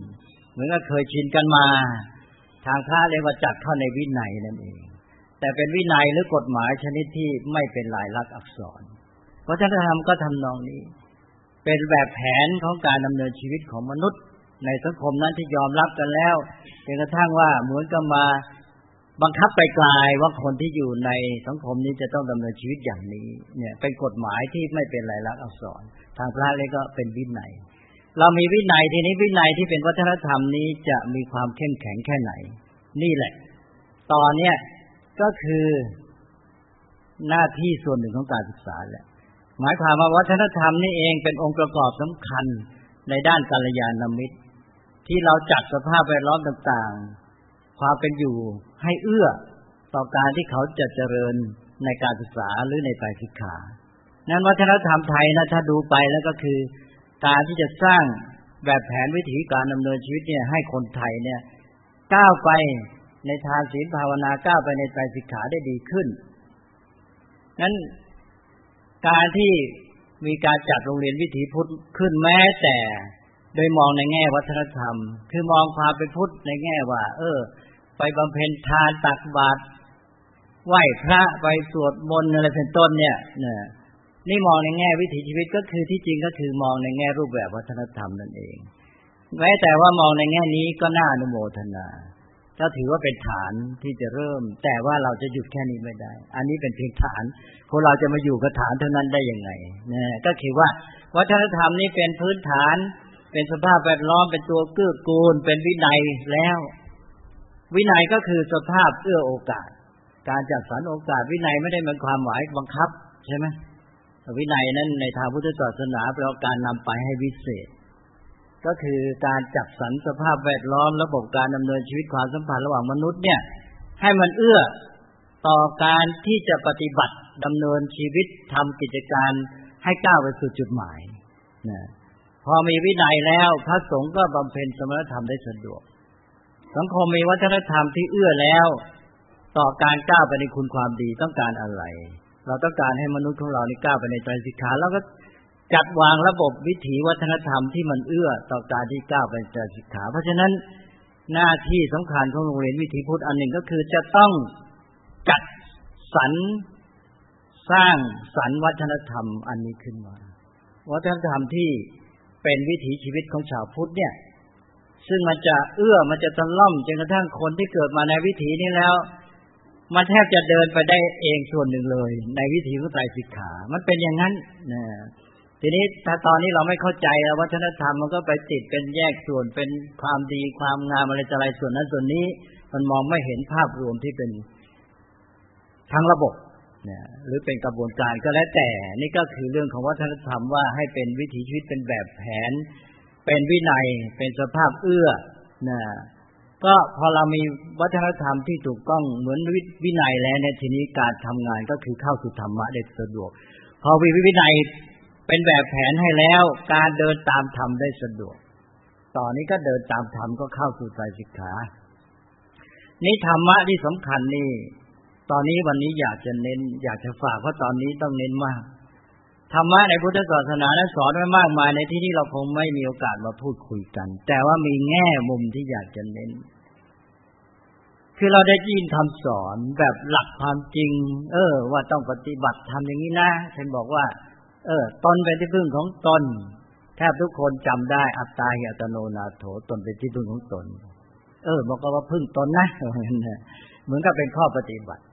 เหมือนกับเคยชินกันมาทางพระเรียกว่าจัดเข้าในวินัยนั่นเองแต่เป็นวินัยหรือกฎหมายชนิดที่ไม่เป็นลายลักษณ์อักษรวัฒนธรรมก็ทำนองนี้เป็นแบบแผนของการดำเนินชีวิตของมนุษย์ในสังคมนั้นที่ยอมรับกันแล้วจนกระทั่งว่าเหมือนกับมาบังคับไกลๆว่าคนที่อยู่ในสังคมนี้จะต้องดำเนินชีวิตอย่างนี้เนี่ยเป็นกฎหมายที่ไม่เป็นลายลักษณ์อักษรทางพระเลยก็เป็นวินัยเรามีวินัยทีนี้วินัยที่เป็นวัฒนธรรมนี้จะมีความเข้มแข็งแค่ไหนนี่แหละตอนเนี้ยก็คือหน้าที่ส่วนหนึ่งของการศึกษาแหละหมายความว่าวัฒนธรรมนี่เองเป็นองค์ประกอบสำคัญในด้านกัลยาณมิตรที่เราจัดสภาพแวดล้อมต่างๆความเป็นอยู่ให้เอื้อต่อการที่เขาจะเจริญในการศึกษาหรือในไตรสิกขานั้นวัฒนธรรมไทยนะถ้าดูไปแล้วก็คือการที่จะสร้างแบบแผนวิถีการดำเนินชีวิตเนี่ยให้คนไทยเนี่ยก้าวไปในทานศีลภาวนาก้าวไปในไตรสิกขาได้ดีขึ้นนั้นการที่มีการจัดโรงเรียนวิถีพุทธขึ้นแม้แต่โดยมองในแง่วัฒนธรรมคือมองความเป็นพุทธในแง่ว่าเออไปบำเพ็ญทานตักบาตรไหว้พระไปสวดมนต์อะไรเป็นต้นเนี่ยเนี่ยนี่มองในแง่วิถีชีวิตก็คือที่จริงก็คือมองในแง่รูปแบบวัฒนธรรมนั่นเองแม้แต่ว่ามองในแง่นี้ก็น่าอนุโมทนาก็ถือว่าเป็นฐานที่จะเริ่มแต่ว่าเราจะหยุดแค่นี้ไม่ได้อันนี้เป็นเพียงฐานคนเราจะมาอยู่กับฐานเท่านั้นได้ยังไงเนี่ยก็คือว่าวัฒนธรรมนี้เป็นพื้นฐานเป็นสภาพแวดล้อมเป็นตัวเกื้อกูลเป็นวินัยแล้ววินัยก็คือสภาพเอื้อโอกาสการจัดสรรโอกาสวินัยไม่ได้หมายความหมายบังคับใช่ไหมวินัยนั้นในทางพุทธศาสนาแปลว่าการนำไปให้วิเศษก็คือการจัดสรรสภาพแวดล้อมระบบการดำเนินชีวิตความสัมพันธ์ระหว่างมนุษย์เนี่ยให้มันเอื้อต่อการที่จะปฏิบัติดำเนินชีวิตทำกิจการให้ก้าวไปสู่จุดหมายนะพอมีวินัยแล้วพระสงฆ์ก็บำเพ็ญสมณธรรมได้สะดวกสังคมมีวัฒนธรรมที่เอื้อแล้วต่อการก้าวไปในคุณความดีต้องการอะไรเราต้องการให้มนุษย์ของเรานี่ก้าวไปในไตรสิกขาแล้วก็จัดวางระบบวิถีวัฒนธรรมที่มันเอื้อต่อการที่ก้าวไปในไตรสิกขาเพราะฉะนั้นหน้าที่สำคัญของโรงเรียนวิถีพุทธอันหนึ่งก็คือจะต้องจัดสรรสร้างสรรวัฒนธรรมอันนี้ขึ้นมาวัฒนธรรมที่เป็นวิถีชีวิตของชาวพุทธเนี่ยซึ่งมันจะเอื้อมันจะตะล่อมจนกระทั่งคนที่เกิดมาในวิถีนี้แล้วมันแทบจะเดินไปได้เองส่วนหนึ่งเลยในวิถีของไตรสิกขามันเป็นอย่างนั้นนะทีนี้ถ้าตอนนี้เราไม่เข้าใจวัฒนธรรมมันก็ไปติดเป็นแยกส่วนเป็นความดีความงามอะไรต่ออะไรส่วนนั้นส่วนนี้มันมองไม่เห็นภาพรวมที่เป็นทั้งระบบเนี่ยหรือเป็นกระบวนการก็แล้วแต่นี่ก็คือเรื่องของวัฒนธรรมว่าให้เป็นวิถีชีวิตเป็นแบบแผนเป็นวินัยเป็นสภาพเอื้อนะก็พอเรามีวัฒนธรรมที่ถูกต้องเหมือนวินัยแล้วในทีนี้การทำงานก็คือเข้าสู่ธรรมะได้สะดวกพอวิวินัยเป็นแบบแผนให้แล้วการเดินตามธรรมได้สะดวกต่อนนี้ก็เดินตามธรรมก็เข้าสู่ไตรสิกขานี่ธรรมะที่สำคัญนี่ตอนนี้วันนี้อยากจะเน้นอยากจะฝากเพราะตอนนี้ต้องเน้นมากธรรมะในพุทธศาสนานั้นสอนไว้มากมายในที่นี้เราคงไม่มีโอกาสมาพูดคุยกันแต่ว่ามีแง่มุมที่อยากจะเน้นคือเราได้ยินคำสอนแบบหลักความจริงเออว่าต้องปฏิบัติทำอย่างนี้นะฉันบอกว่าเออตนเป็นที่พึ่งของตนแทบทุกคนจำได้อัตตาหิอัตโนนาโถตนเป็นที่พึ่งของตนเออบอกว่าพึ่งตนนะเหมือนกับเป็นข้อปฏิบัติ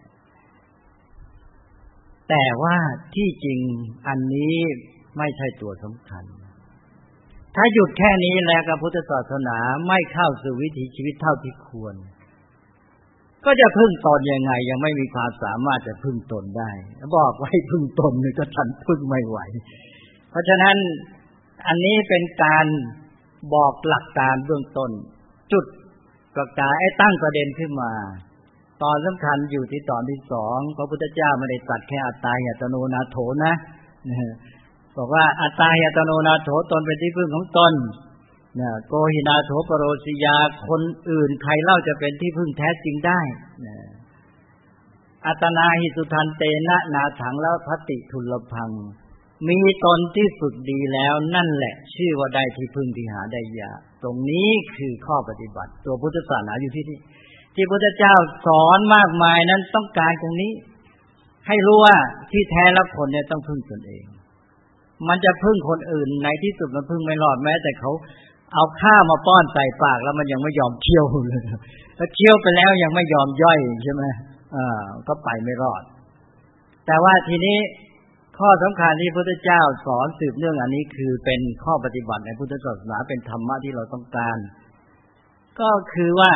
แต่ว่าที่จริงอันนี้ไม่ใช่ตัวสำคัญถ้าหยุดแค่นี้แล้วกับพุทธศาสนาไม่เข้าสู่วิถีชีวิตเท่าที่ควรก็จะพึ่งตนยังไงยังไม่มีความสามารถจะพึ่งตนได้บอกไว้พึ่งตนนี่ก็ทันพึ่งไม่ไหวเพราะฉะนั้นอันนี้เป็นการบอกหลักการเบื้องต้นจุดประกายไอ้ตั้งประเด็นขึ้นมาตอนสำคัญอยู่ที่ตอนที่สองพระพุทธเจ้าไม่ได้ตรัสแค่อัตตาหิอัตโนนาโถนะบอกว่าอัตตาหิอัตโนนาโถตนเป็นที่พึ่งของตนนะโกหินาโถปโรสิยาคนอื่นใครเล่าจะเป็นที่พึ่งแท้จริงได้นะอัตนาหิสุทันเตนะนาถังแล้วพัติทุลพังมีตนที่ฝึกดีแล้วนั่นแหละชื่อว่าได้ที่พึ่งที่หาได้ยากตรงนี้คือข้อปฏิบัติตัวพุทธศาสนาอยู่ที่นี่ที่พระพุทธเจ้าสอนมากมายนั้นต้องการตรงนี้ให้รู้ว่าที่แท้แล้วคนเนี่ยต้องพึ่งตนเองมันจะพึ่งคนอื่นในที่สุดมันพึ่งไม่รอดแม้แต่เขาเอาข้าวมาป้อนใส่ปากแล้วมันยังไม่ยอมเคี้ยวเลยแล้วเคี้ยวไปแล้วยังไม่ยอมย่อยใช่ไหมอ่าก็ไปไม่รอดแต่ว่าทีนี้ข้อสำคัญที่พระพุทธเจ้าสอนสืบเนื่องอันนี้คือเป็นข้อปฏิบัติในพุทธศาสนาเป็นธรรมะที่เราต้องการก็คือว่า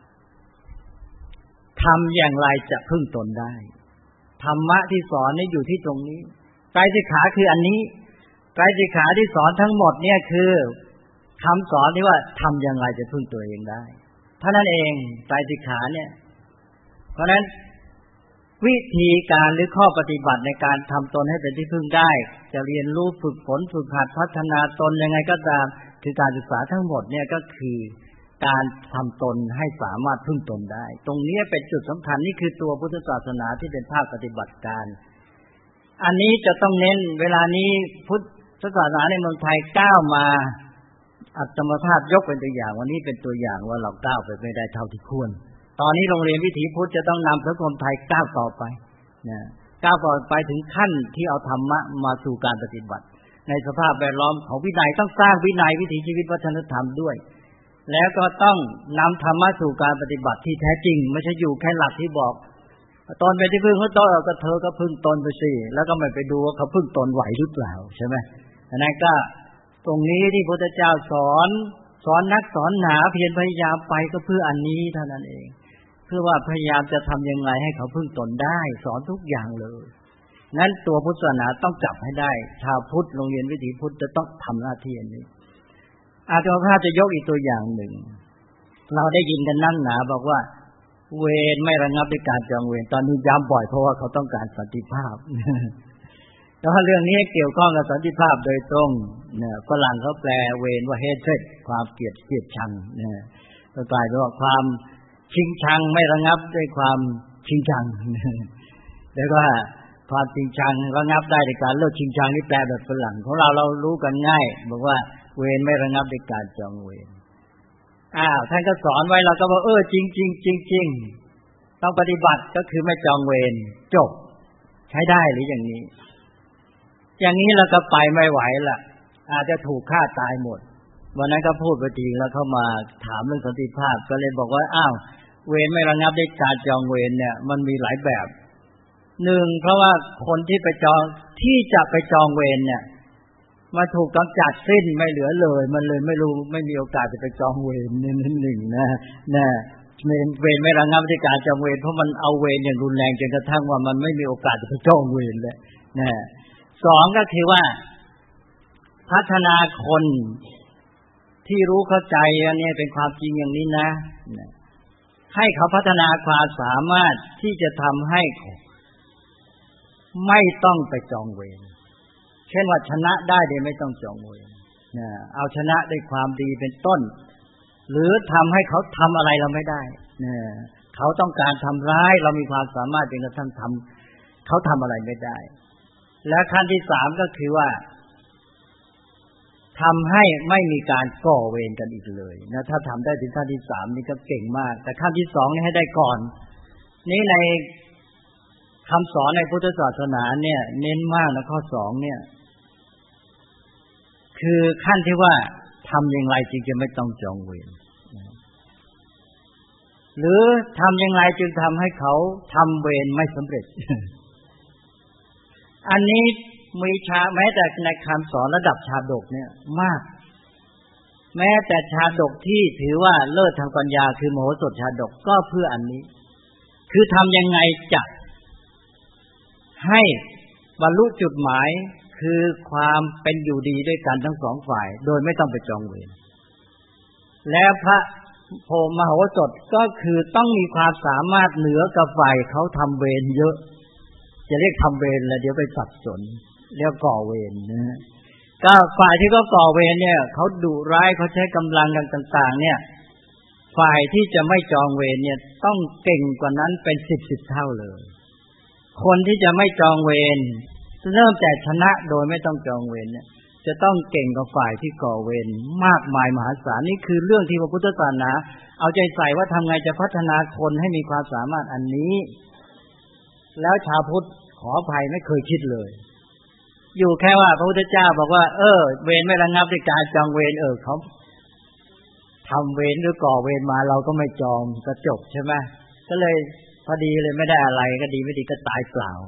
ทำอย่างไรจะพึ่งตนได้ธรรมะที่สอนนี่อยู่ที่ตรงนี้ไตรสิกขาคืออันนี้ไตรสิกขาที่สอนทั้งหมดเนี่ยคือคำสอนที่ว่าทำอย่างไรจะพึ่งตัวเองได้เท่านั้นเองไตรสิกขาเนี่ยเพราะฉะนั้นวิธีการหรือข้อปฏิบัติในการทำตนให้เป็นที่พึ่งได้จะเรียนรู้ฝึกฝนฝึกหัดพัฒนาตนยังไงก็ตามคือการศึกษาทั้งหมดเนี่ยก็คือการทำตนให้สามารถพึ่งตนได้ตรงนี้เป็นจุดสำคัญนี่คือตัวพุทธศาสนาที่เป็นภาคปฏิบัติการอันนี้จะต้องเน้นเวลานี้พุทธศาสนาในเมืองไทยก้าวมาอัตมภาพยกเป็นตัวอย่างวันนี้เป็นตัวอย่างว่าเราก้าวไปไม่ได้เท่าที่ควรตอนนี้โรงเรียนวิถีพุทธจะต้องนำสังคมไทยก้าวต่อไปนะก้าวต่อไปถึงขั้นที่เอาธรรมะมาสู่การปฏิบัติในสภาพแวดล้อมของวินัยต้องสร้างวินัยวิถีชีวิตวัฒนธรรมด้วยแล้วก็ต้องนำธรรมะสู่การปฏิบัติที่แท้จริงไม่ใช่อยู่แค่หลักที่บอกตนเป็นที่พึ่งของตนก็เธอก็พึ่งตนไปสิแล้วก็ไม่ไปดูว่าเขาพึ่งตนไหวหรือเปล่าใช่ไหมอันนั้นก็ตรงนี้ที่พระพุทธเจ้าสอนสอนนักสอนหนาเพียรพยายามไปก็เพื่ออันนี้เท่านั้นเองเพื่อว่าพยายามจะทำยังไงให้เขาพึ่งตนได้สอนทุกอย่างเลยงั้นตัวพุทธศาสนาต้องจับให้ได้ชาวพุทธโรงเรียนวิถีพุทธจะต้องทำหน้าที่อันนี้อาจารย์ภาพจะยกอีกตัวอย่างหนึ่งเราได้ยินกันนั่งหนาบอกว่าเวรไม่ระงับด้วยการจองเวรตอนนี้ย้ำบ่อยเพราะว่าเขาต้องการสันติภาพแล้วเรื่องนี้เกี่ยวข้องกับสันติภาพโดยตรงเนี่ยฝรั่งเขาแปลเวรว่า hatred ความเกลียดเกลียดชังเนี่ยก็กลายเป็นว่าความชิงชังไม่ระงับด้วยความชิงชังแล้วก็ความชิงชังระงับได้ด้วยการเลิกชิงชังนี่แปลแบบฝรั่งของเราเรารู้กันง่ายบอกว่าเวรไม่ระงับด้วยการจองเวรอ้าวท่านก็สอนไว้เราก็บอกเออจริงจริงจริงจริงต้องปฏิบัติก็คือไม่จองเวรจบใช้ได้หรืออย่างนี้อย่างนี้เราก็ไปไม่ไหวละอาจจะถูกฆ่าตายหมดวันนั้นก็พูดไปจริงแล้วเข้ามาถามเรื่องสันติภาพก็เลยบอกว่าอ้าวเวรไม่ระงับด้วยการจองเวรเนี่ยมันมีหลายแบบหนึ่งเพราะว่าคนที่ไปจองที่จะไปจองเวรเนี่ยมาถูกกำจัดสิ้นไม่เหลือเลยมันเลยไม่รู้ไม่มีโอกาสจะไปจองเวรนี่หนึ่งนะนะเวรไม่ระงับด้วยการจองเวรเพราะมันเอาเวรอย่างรุนแรงจนกระทั่งว่ามันไม่มีโอกาสจะไปจองเวรเลยนะสองก็คือว่าพัฒนาคนที่รู้เข้าใจอันนี้เป็นความจริงอย่างนี้นะให้เขาพัฒนาความสามารถที่จะทำให้ไม่ต้องไปจองเวรเช่นว่าชนะได้โดยไม่ต้องจองเวรนะเอาชนะด้วยความดีเป็นต้นหรือทำให้เขาทำอะไรเราไม่ได้นะเขาต้องการทำร้ายเรามีความสามารถจนกระทั่งทำเขาทำอะไรไม่ได้และขั้นที่สามก็คือว่าทำให้ไม่มีการก่อเวรกันอีกเลยนะถ้าทำได้ถึงขั้นที่สามนี่ก็เก่งมากแต่ขั้นที่สองนี่ให้ได้ก่อนนี้ในคำสอนในพุทธศาสนาเนี่ยเน้นมากนะข้อสองเนี่ยคือขั้นที่ว่าทำอย่างไรจึงจะไม่ต้องจองเวรหรือทำอย่างไรจึงทำให้เขาทำเวรไม่สำเร็จอันนี้มีชาแม้แต่ในคำสอนระดับชาดกเนี่ยมากแม้แต่ชาดกที่ถือว่าเลิศทางปัญญาคือมโหสถชาดกก็เพื่ออันนี้คือทำยังไงจะให้บรรลุจุดหมายคือความเป็นอยู่ดีด้วยกันทั้งสองฝ่ายโดยไม่ต้องไปจองเวรและพระโพมโหสถก็คือต้องมีความสามารถเหนือกับฝ่ายเขาทำเวรเยอะจะเรียกทำเวรแล้วเดี๋ยวไปสับสนเรียกก่อเวรนะก็ฝ่ายที่เขาก่อเวรเนี่ยเขาดุร้ายเขาใช้กำลังต่างๆเนี่ยฝ่ายที่จะไม่จองเวรเนี่ยต้องเก่งกว่านั้นเป็นสิบสิบเท่าเลยคนที่จะไม่จองเวรเริ่มแต่ชนะโดยไม่ต้องจองเวรเนี่ยจะต้องเก่งกว่าฝ่ายที่ก่อเวรมากมายมหาศาลนี่คือเรื่องที่พระพุทธศาสนาเอาใจใส่ว่าทำไงจะพัฒนาคนให้มีความสามารถอันนี้แล้วชาวพุทธขออภัยไม่เคยคิดเลยอยู่แค่ว่าพระพุทธเจ้าบอกว่าเออเวรไม่ระงับด้วยการจองเวรเออเขาทำเวรหรือก่อเวรมาเราก็ไม่จองก็จบใช่ไหมก็เลยพอดีเลยไม่ได้อะไรก็ดีไม่ดีก็ตายเปล่า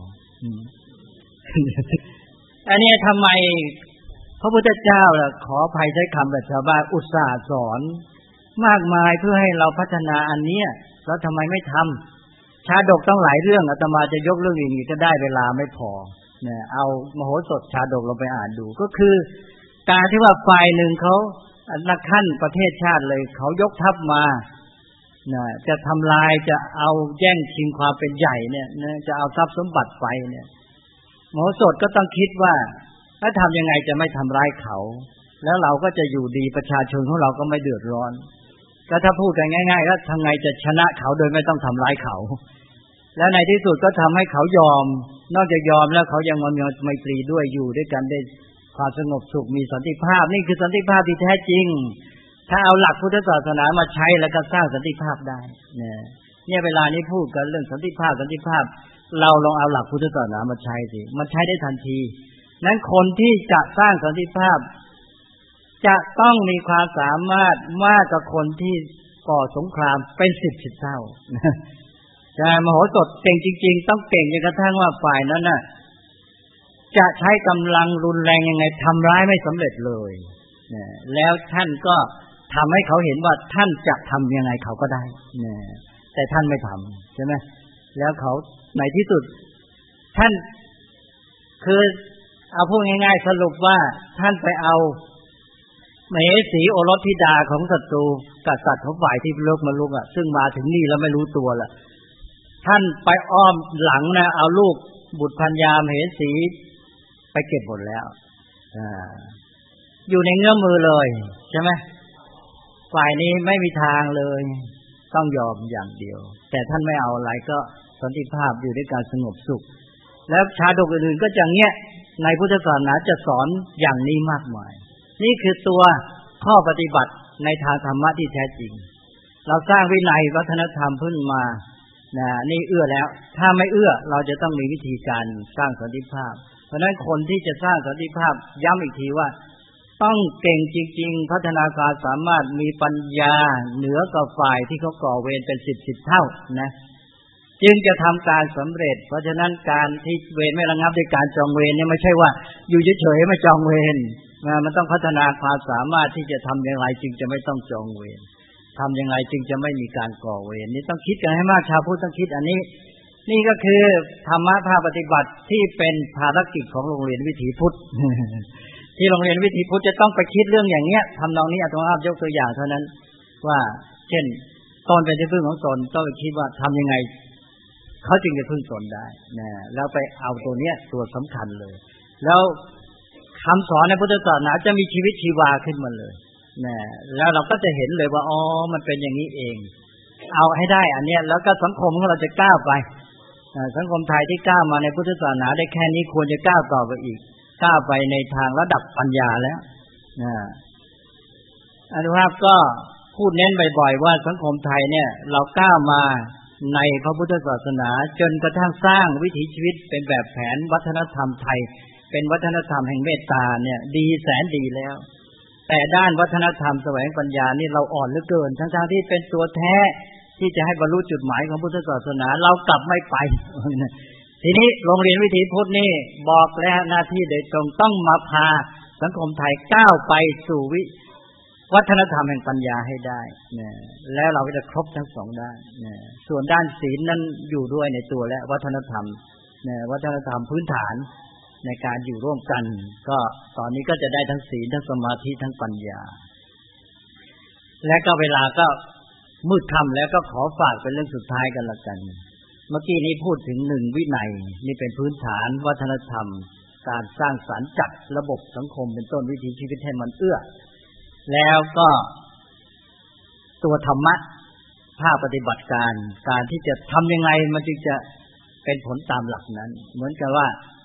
อันนี้ทำไมพระพุทธเจ้าล่ะขออภัยใช้คำแบบชาวบ้านอุตส่าห์สอนมากมายเพื่อให้เราพัฒนาอันเนี้ยแล้วทำไมไม่ทำชาดกต้องหลายเรื่องอาตมาจะยกเรื่องอื่นอีกก็ได้เวลาไม่พอเนี่ยเอามโหสถชาดกเราไปอ่านดูก็คือการที่ว่าฝ่ายหนึ่งเขานักขั้นประเทศชาติเลยเขายกทัพมานะจะทำลายจะเอาแย่งชิงความเป็นใหญ่เนี่ยนะจะเอาทรัพย์สมบัติไปเนี่ยมโหสถก็ต้องคิดว่าถ้าทำยังไงจะไม่ทำร้ายเขาแล้วเราก็จะอยู่ดีประชาชนของเราก็ไม่เดือดร้อนก็ถ้าพูดกันง่ายๆก็ทำไงจะชนะเขาโดยไม่ต้องทำร้ายเขาแล้วในที่สุดก็ทำให้เขายอมนอกจากยอมแล้วเขายังงอนงอนไมตรีด้วยอยู่ด้วยกันได้ความสงบสุขมีสันติภาพนี่คือสันติภาพที่แท้จริงถ้าเอาหลักพุทธศาสนามาใช้แล้วก็สร้างสันติภาพได้เนี่ยเนี่ยเวลานี้พูดกันเรื่องสันติภาพสันติภาพเราลองเอาหลักพุทธศาสนามาใช้สิมันใช้ได้ทันทีนั้นคนที่จะสร้างสันติภาพจะต้องมีความสามารถมากกว่าคนที่ก่อสงครามเป็นสิบสิบเท่าแต่มโหสถเก่งจริงๆต้องเก่งจนกระทั่งว่าฝ่ายนั้นน่ะจะใช้กำลังรุนแรงยังไงทำร้ายไม่สำเร็จเลยเนี่ยแล้วท่านก็ทำให้เขาเห็นว่าท่านจะทำยังไงเขาก็ได้เนี่ยแต่ท่านไม่ทำใช่ไหมแล้วเขาในที่สุดท่านคือเอาพูดง่ายๆสรุปว่าท่านไปเอามเหสีโอรสธิดาของศัตรูกษัตริย์ของฝ่ายที่เลิกมาลุกอ่ะซึ่งมาถึงนี่แล้วไม่รู้ตัวล่ะท่านไปอ้อมหลังนะเอาลูกบุตรภรรยามเหสีไปเก็บหมดแล้วอ่าอยู่ในเงื้อมมือเลยใช่ไหมฝ่ายนี้ไม่มีทางเลยต้องยอมอย่างเดียวแต่ท่านไม่เอาอะไรก็สันติภาพอยู่ด้วยการสงบสุขแล้วชาดกอื่นๆก็อย่างเงี้ยในพุทธศาสนาจะสอนอย่างนี้มากมายนี่คือตัวข้อปฏิบัติในทางธรรมะที่แท้จริงเราสร้างวินัยวัฒนธรรมขึ้นมานะนี่เอื้อแล้วถ้าไม่เอื้อเราจะต้องมีวิธีการสร้างสันติภาพเพราะฉะนั้นคนที่จะสร้างสันติภาพย้ำอีกทีว่าต้องเก่งจริงๆพัฒนาการสามารถมีปัญญาเหนือกว่าฝ่ายที่เขาก่อเวรเป็นสิบสิบเท่านะจึงจะทำการสำเร็จเพราะฉะนั้นการที่เวรไม่ระงับด้วยการจองเวรเนี่ยไม่ใช่ว่าอยู่เฉยๆไม่จองเวรนะมันต้องพัฒนาความสามารถที่จะทำอย่างไรจึงจะไม่ต้องจองเวรทำอย่างไรจึงจะไม่มีการก่อเวรนี่ต้องคิดกันให้มากชาวพุทธต้องคิดอันนี้นี่ก็คือธรรมะภาคปฏิบัติที่เป็นภารกิจของโรงเรียนวิถีพุทธ ที่โรงเรียนวิถีพุทธจะต้องไปคิดเรื่องอย่างเนี้ยทำนองนี้อาตมายกตัวอย่างเท่านั้นว่าเช่นตนเป็นที่พึ่งของตนต้องไปคิดว่าทำยังไงเขาจึงจะพึ่งตนได้นะแล้วไปเอาตัวเนี้ยตัวสำคัญเลยแล้วคำสอนในพุทธศาสนาจะมีชีวิตชีวาขึ้นมาเลยนะแล้วเราก็จะเห็นเลยว่าอ๋อมันเป็นอย่างนี้เองเอาให้ได้อันเนี้ยแล้วก็สังคมของเราจะก้าวไปสังคมไทยที่ก้าวมาในพุทธศาสนาได้แค่นี้ควรจะก้าวต่อไปอีกก้าวไปในทางระดับปัญญาแล้วนะอนุภาพก็พูดเน้นบ่อยๆว่าสังคมไทยเนี่ยเราก้าวมาในพระพุทธศาสนาจนกระทั่งสร้างวิถีชีวิตเป็นแบบแผนวัฒนธรรมไทยเป็นวัฒนธรรมแห่งเมตตาเนี่ยดีแสนดีแล้วแต่ด้านวัฒนธรรมแสวงปัญญานี่เราอ่อนเหลือเกินทั้งๆที่เป็นตัวแท้ที่จะให้บรรลุจุดหมายของพุทธศาสนาเรากลับไม่ไปทีนี้โรงเรียนวิถีพุทธนี่บอกแล้วหน้าที่โดยตรงต้องมาพาสังคมไทยก้าวไปสู่วิวัฒนธรรมแห่งปัญญาให้ได้นะแล้วเราก็จะครบทั้งสองด้านนะส่วนด้านศีลนั้นอยู่ด้วยในตัวและวัฒนธรรมนะวัฒนธรรมพื้นฐานในการอยู่ร่วมกันก็ตอนนี้ก็จะได้ทั้งศีลทั้งสมาธิทั้งปัญญาและก็เวลาก็มืดค่ำแล้วก็ขอฝากเป็นเรื่องสุดท้ายกันละกันเมื่อกี้นี้พูดถึงหนึ่งวินัยนี่เป็นพื้นฐานวัฒนธรรมการสร้างสรรค์จัดระบบสังคมเป็นต้นวิถีชีวิตให้มันเอื้อแล้วก็ตัวธรรมะภาคปฏิบัติการการที่จะทำยังไงมันจึงจะเป็นผลตามหลักนั้นเหมือนกับว่า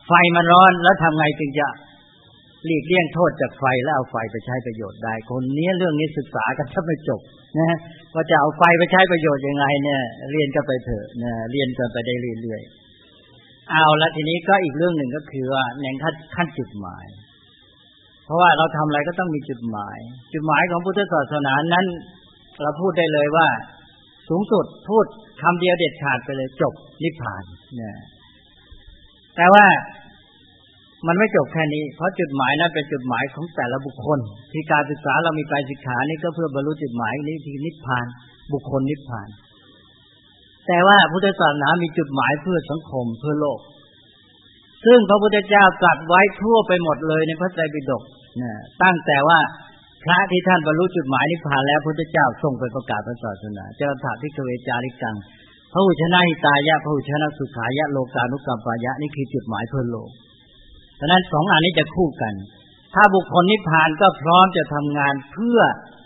ไฟมันร้อนแล้วทำไงจึงจะหลีกเลี่ยงโทษจากไฟแล้วเอาไฟไปใช้ประโยชน์ได้คนนี้เรื่องนี้ศึกษากันถ้าไม่จบนะว่าจะเอาไฟไปใช้ประโยชน์ยังไงเนี่ยเรียนกันไปเถอะนะเรียนกันไปได้เรื่อยๆเอาละทีนี้ก็อีกเรื่องหนึ่งก็คือว่าในขั้นขั้นจุดหมายเพราะว่าเราทำอะไรก็ต้องมีจุดหมายจุดหมายของพุทธศาสนานั้นเราพูดได้เลยว่าสูงสุดพูดคำเดียวเด็ดขาดไปเลยจบนิพพานเนี่ยแต่ว่ามันไม่จบแค่นี้เพราะจุดหมายนั้นเป็นจุดหมายของแต่ละบุคคลที่การศึกษาเรามีไตรสิกขานี่ก็เพื่อบรรลุจุดหมายนี้ที่นิพพานบุคคลนิพพานแต่ว่าพุทธศาสนามีจุดหมายเพื่อสังคมเพื่อโลกซึ่งพระพุทธเจ้าตรัสไว้ทั่วไปหมดเลยในพระไตรปิฎกนะตั้งแต่ว่าพระที่ท่านบรรลุจุดหมายนิพพานแล้วพระพุทธเจ้าทรงไปประกาศพระศาสนาเจ้าถาภิกขเวจาริกังพระหุชนะหิตายะพระหุชนะสุขายะโลกานุกัมปายะนี่คือจุดหมายเพื่อโลกฉะนั้นสองอันนี้จะคู่กันถ้าบุคคลนิพพานก็พร้อมจะทำงานเพื่อ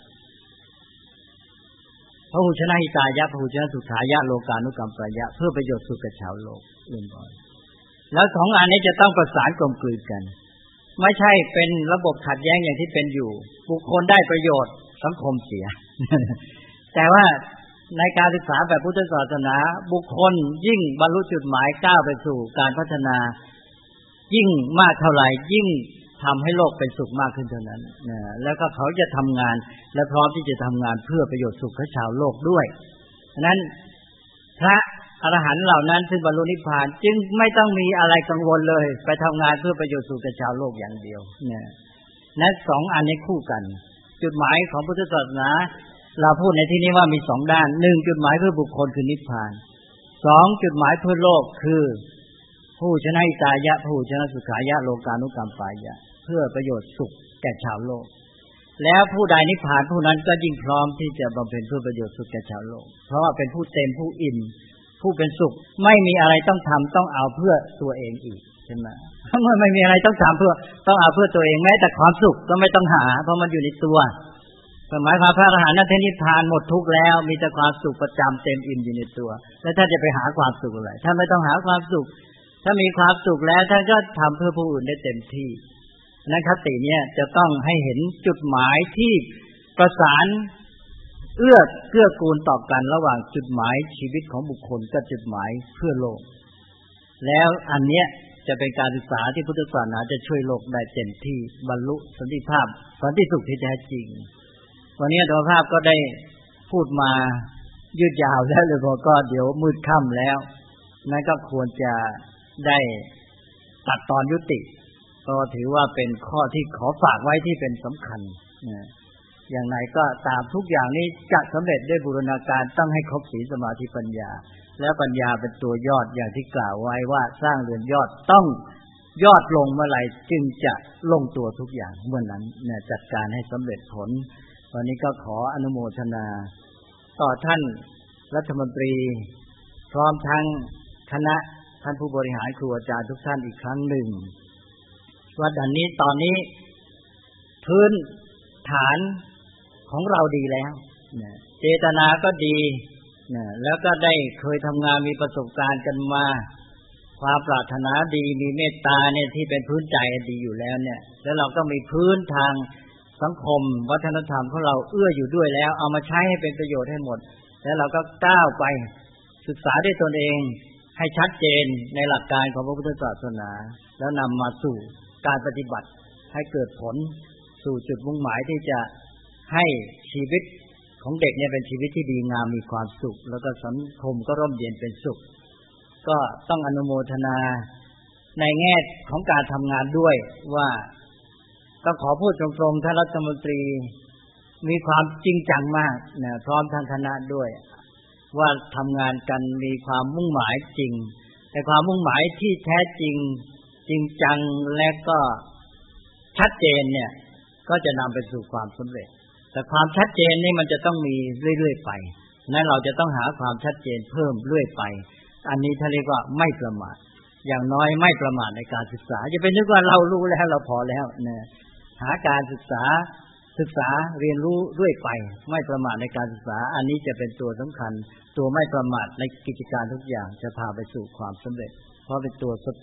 พระหุชนะหิตายะพระหุชนะสุขายะโลกานุกัมปายะเพื่อประโยชน์สุขแก่ชาวโลกเรื่องก่อนแล้วสองอันนี้จะต้องประสานกลมกลืนกันไม่ใช่เป็นระบบขัดแย้งอย่างที่เป็นอยู่บุคคลได้ประโยชน์สังคมเสีย แต่ว่าในการศึกษาแบบพุทธศาสนาบุคคลยิ่งบรรลุจุดหมายก้าวไปสู่การพัฒนายิ่งมากเท่าไหร่ยิ่งทำให้โลกเป็นสุขมากขึ้นเท่านั้นนะแล้วก็เขาจะทำงานและพร้อมที่จะทำงานเพื่อประโยชน์สุขของชาวโลกด้วยฉะนั้นพระอรหันต์เหล่านั้นซึ่งบรรลุนิพพานจึงไม่ต้องมีอะไรกังวลเลยไปทำงานเพื่อประโยชน์สุขกับชาวโลกอย่างเดียวเนี่ยนั้นสองอันนี้คู่กันจุดหมายของพุทธศาสนาเราพูดในที่นี้ว่ามีสองด้านหนึ่งจุดหมายเพื่อบุคคลคือนิพพานสองจุดหมายเพื่อโลกคือผู้ชนะหิตายะผู้ชนะสุขายะโลกานุกัมปายะเพื่อประโยชน์สุขแก่ชาวโลกแล้วผู้ใดนิพพานผู้นั้นก็ยิ่งพร้อมที่จะบำเพ็ญเพื่อประโยชน์สุขแก่ชาวโลกเพราะว่าเป็นผู้เต็มผู้อิ่มผู้เป็นสุขไม่มีอะไรต้องทำต้องเอาเพื่อตัวเองอีกใช่ไหมเมื่อไม่มีอะไรต้องทำเพื่อต้องเอาเพื่อตัวเองแม้แต่ความสุขก็ไม่ต้องหาเพราะมันอยู่ในตัวหมายความพระอรหันต์นั้นนิพพานหมดทุกข์แล้วมีแต่ความสุขประจำเต็มอิ่มอยู่ในตัวแล้วท่านจะไปหาความสุขอะไรท่านไม่ต้องหาความสุขถ้ามีความสุขแล้วท่านก็ทำเพื่อผู้อื่นได้เต็มที่นั้นคติเนี่ยจะต้องให้เห็นจุดหมายที่ประสานเอื้อเกื้อกูลต่อกันระหว่างจุดหมายชีวิตของบุคคลกับจุดหมายเพื่อโลกแล้วอันเนี้ยจะเป็นการศึกษาที่พุทธศาสนาจะช่วยโลกได้เต็มที่บรรลุสันติภาพสันติสุขที่แท้จริงวันนี้อาตมาภาพก็ได้พูดมายืดยาวแล้วเลยพอก็เดี๋ยวมืดค่ำแล้วนั่นก็ควรจะได้ตัดตอนยุติก็ถือว่าเป็นข้อที่ขอฝากไว้ที่เป็นสำคัญนะอย่างไรก็ตามทุกอย่างนี้จะสำเร็จด้วยบูรณาการต้องให้ครบศีลสมาธิปัญญาและปัญญาเป็นตัวยอดอย่างที่กล่าวไว้ว่าสร้างเรือนยอดต้องยอดลงเมื่อไหร่จึงจะลงตัวทุกอย่างเมื่อนั้นเนี่ยจัดการให้สำเร็จผลวันนี้ก็ขออนุโมทนาต่อท่านรัฐมนตรีพร้อมทั้งคณะท่านผู้บริหารครูอาจารย์ทุกท่านอีกครั้งหนึ่งว่าดังนี้ตอนนี้พื้นฐานของเราดีแล้วเจตนาก็ดีแล้วก็ได้เคยทำงานมีประสบการณ์กันมาความปรารถนาดีมีเมตตาเนี่ยที่เป็นพื้นใจดีอยู่แล้วเนี่ยแล้วเราก็มีพื้นทางสังคมวัฒนธรรมของเราเอื้ออยู่ด้วยแล้วเอามาใช้ให้เป็นประโยชน์ให้หมดแล้วเราก็ก้าวไปศึกษาด้วยตนเองให้ชัดเจนในหลักการของพระพุทธศาสนาแล้วนำมาสู่การปฏิบัติให้เกิดผลสู่จุดมุ่งหมายที่จะให้ชีวิตของเด็กเนี่ยเป็นชีวิตที่ดีงามมีความสุขแล้วก็สังคมก็ร่มเย็นเป็นสุขก็ต้องอนุโมทนาในแง่ของการทำงานด้วยว่าก็ขอพูดตรงๆท่านรัฐมนตรีมีความจริงจังมากนะพร้อมทางคณะด้วยว่าทำงานกันมีความมุ่งหมายจริงแต่ความมุ่งหมายที่แท้จริงจริงจังและก็ชัดเจนเนี่ยก็จะนำไปสู่ความสำเร็จแต่ความชัดเจนนี่มันจะต้องมีเรื่อยๆไปนั้นเราจะต้องหาความชัดเจนเพิ่มเรื่อยไปอันนี้ท่านเรียกว่าไม่ประมาทอย่างน้อยไม่ประมาทในการศึกษาอย่าไปนึกว่าเรารู้แล้วเราพอแล้วนะหาการศึกษาศึกษาเรียนรู้เรื่อยไปไม่ประมาทในการศึกษาอันนี้จะเป็นตัวสำคัญตัวไม่ประมาทในกิจการทุกอย่างจะพาไปสู่ความสำเร็จเพราะเป็นตัวสติท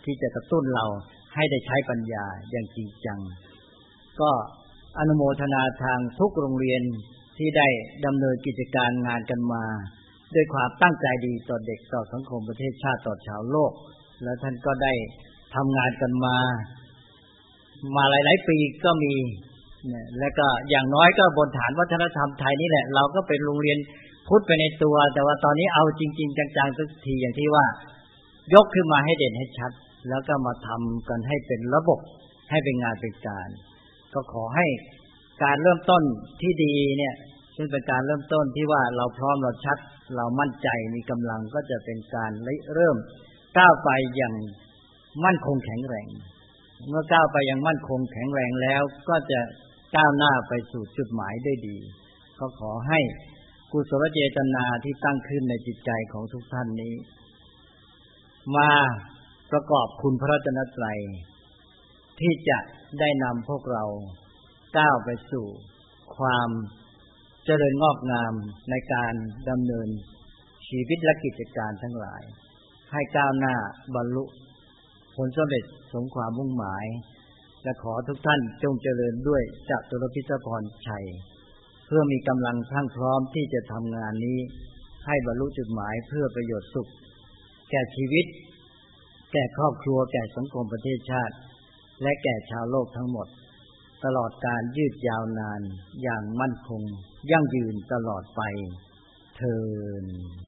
ที่จะกระตุ้นเราให้ได้ใช้ปัญญาอย่างจริงจังก็อนุโมทนาทางทุกโรงเรียนที่ได้ดำเนินกิจการงานกันมาด้วยความตั้งใจดีต่อเด็กต่อสังคมประเทศชาติต่อชาวโลกแล้วท่านก็ได้ทำงานกันมามาหลายๆปีก็มีเนี่ยแล้วก็อย่างน้อยก็บนฐานวัฒนธรรมไทยนี่แหละเราก็เป็นโรงเรียนพุทธไปในตัวแต่ว่าตอนนี้เอาจริงๆจังๆสักทีอย่างที่ว่ายกขึ้นมาให้เด่นให้ชัดแล้วก็มาทำกันให้เป็นระบบให้เป็นงานเป็นการก็ขอให้การเริ่มต้นที่ดีเนี่ยซึ่งเป็นการเริ่มต้นที่ว่าเราพร้อมเราชัดเรามั่นใจมีกำลังก็จะเป็นการเริ่มก้าวไปอย่างมั่นคงแข็งแรงเมื่อก้าวไปอย่างมั่นคงแข็งแรงแล้วก็จะก้าวหน้าไปสู่จุดหมายได้ดีก็ขอให้กุศลเจตนาที่ตั้งขึ้นในจิตใจของทุกท่านนี้มาประกอบคุณพระรัตนตรัยที่จะได้นำพวกเราก้าวไปสู่ความเจริญงอกงามในการดำเนินชีวิตและกิจการทั้งหลายให้ก้าวหน้าบรรลุผลสำเร็จสมความมุ่งหมายและขอทุกท่านจงเจริญด้วยจตุรพิธพรชัยเพื่อมีกำลังพรั่งพร้อมที่จะทำงานนี้ให้บรรลุจุดหมายเพื่อประโยชน์สุขแก่ชีวิตแก่ครอบครัวแก่สังคมประเทศชาติและแก่ชาวโลกทั้งหมดตลอดการยืดยาวนานอย่างมั่นคงยั่งยืนตลอดไปเทอญ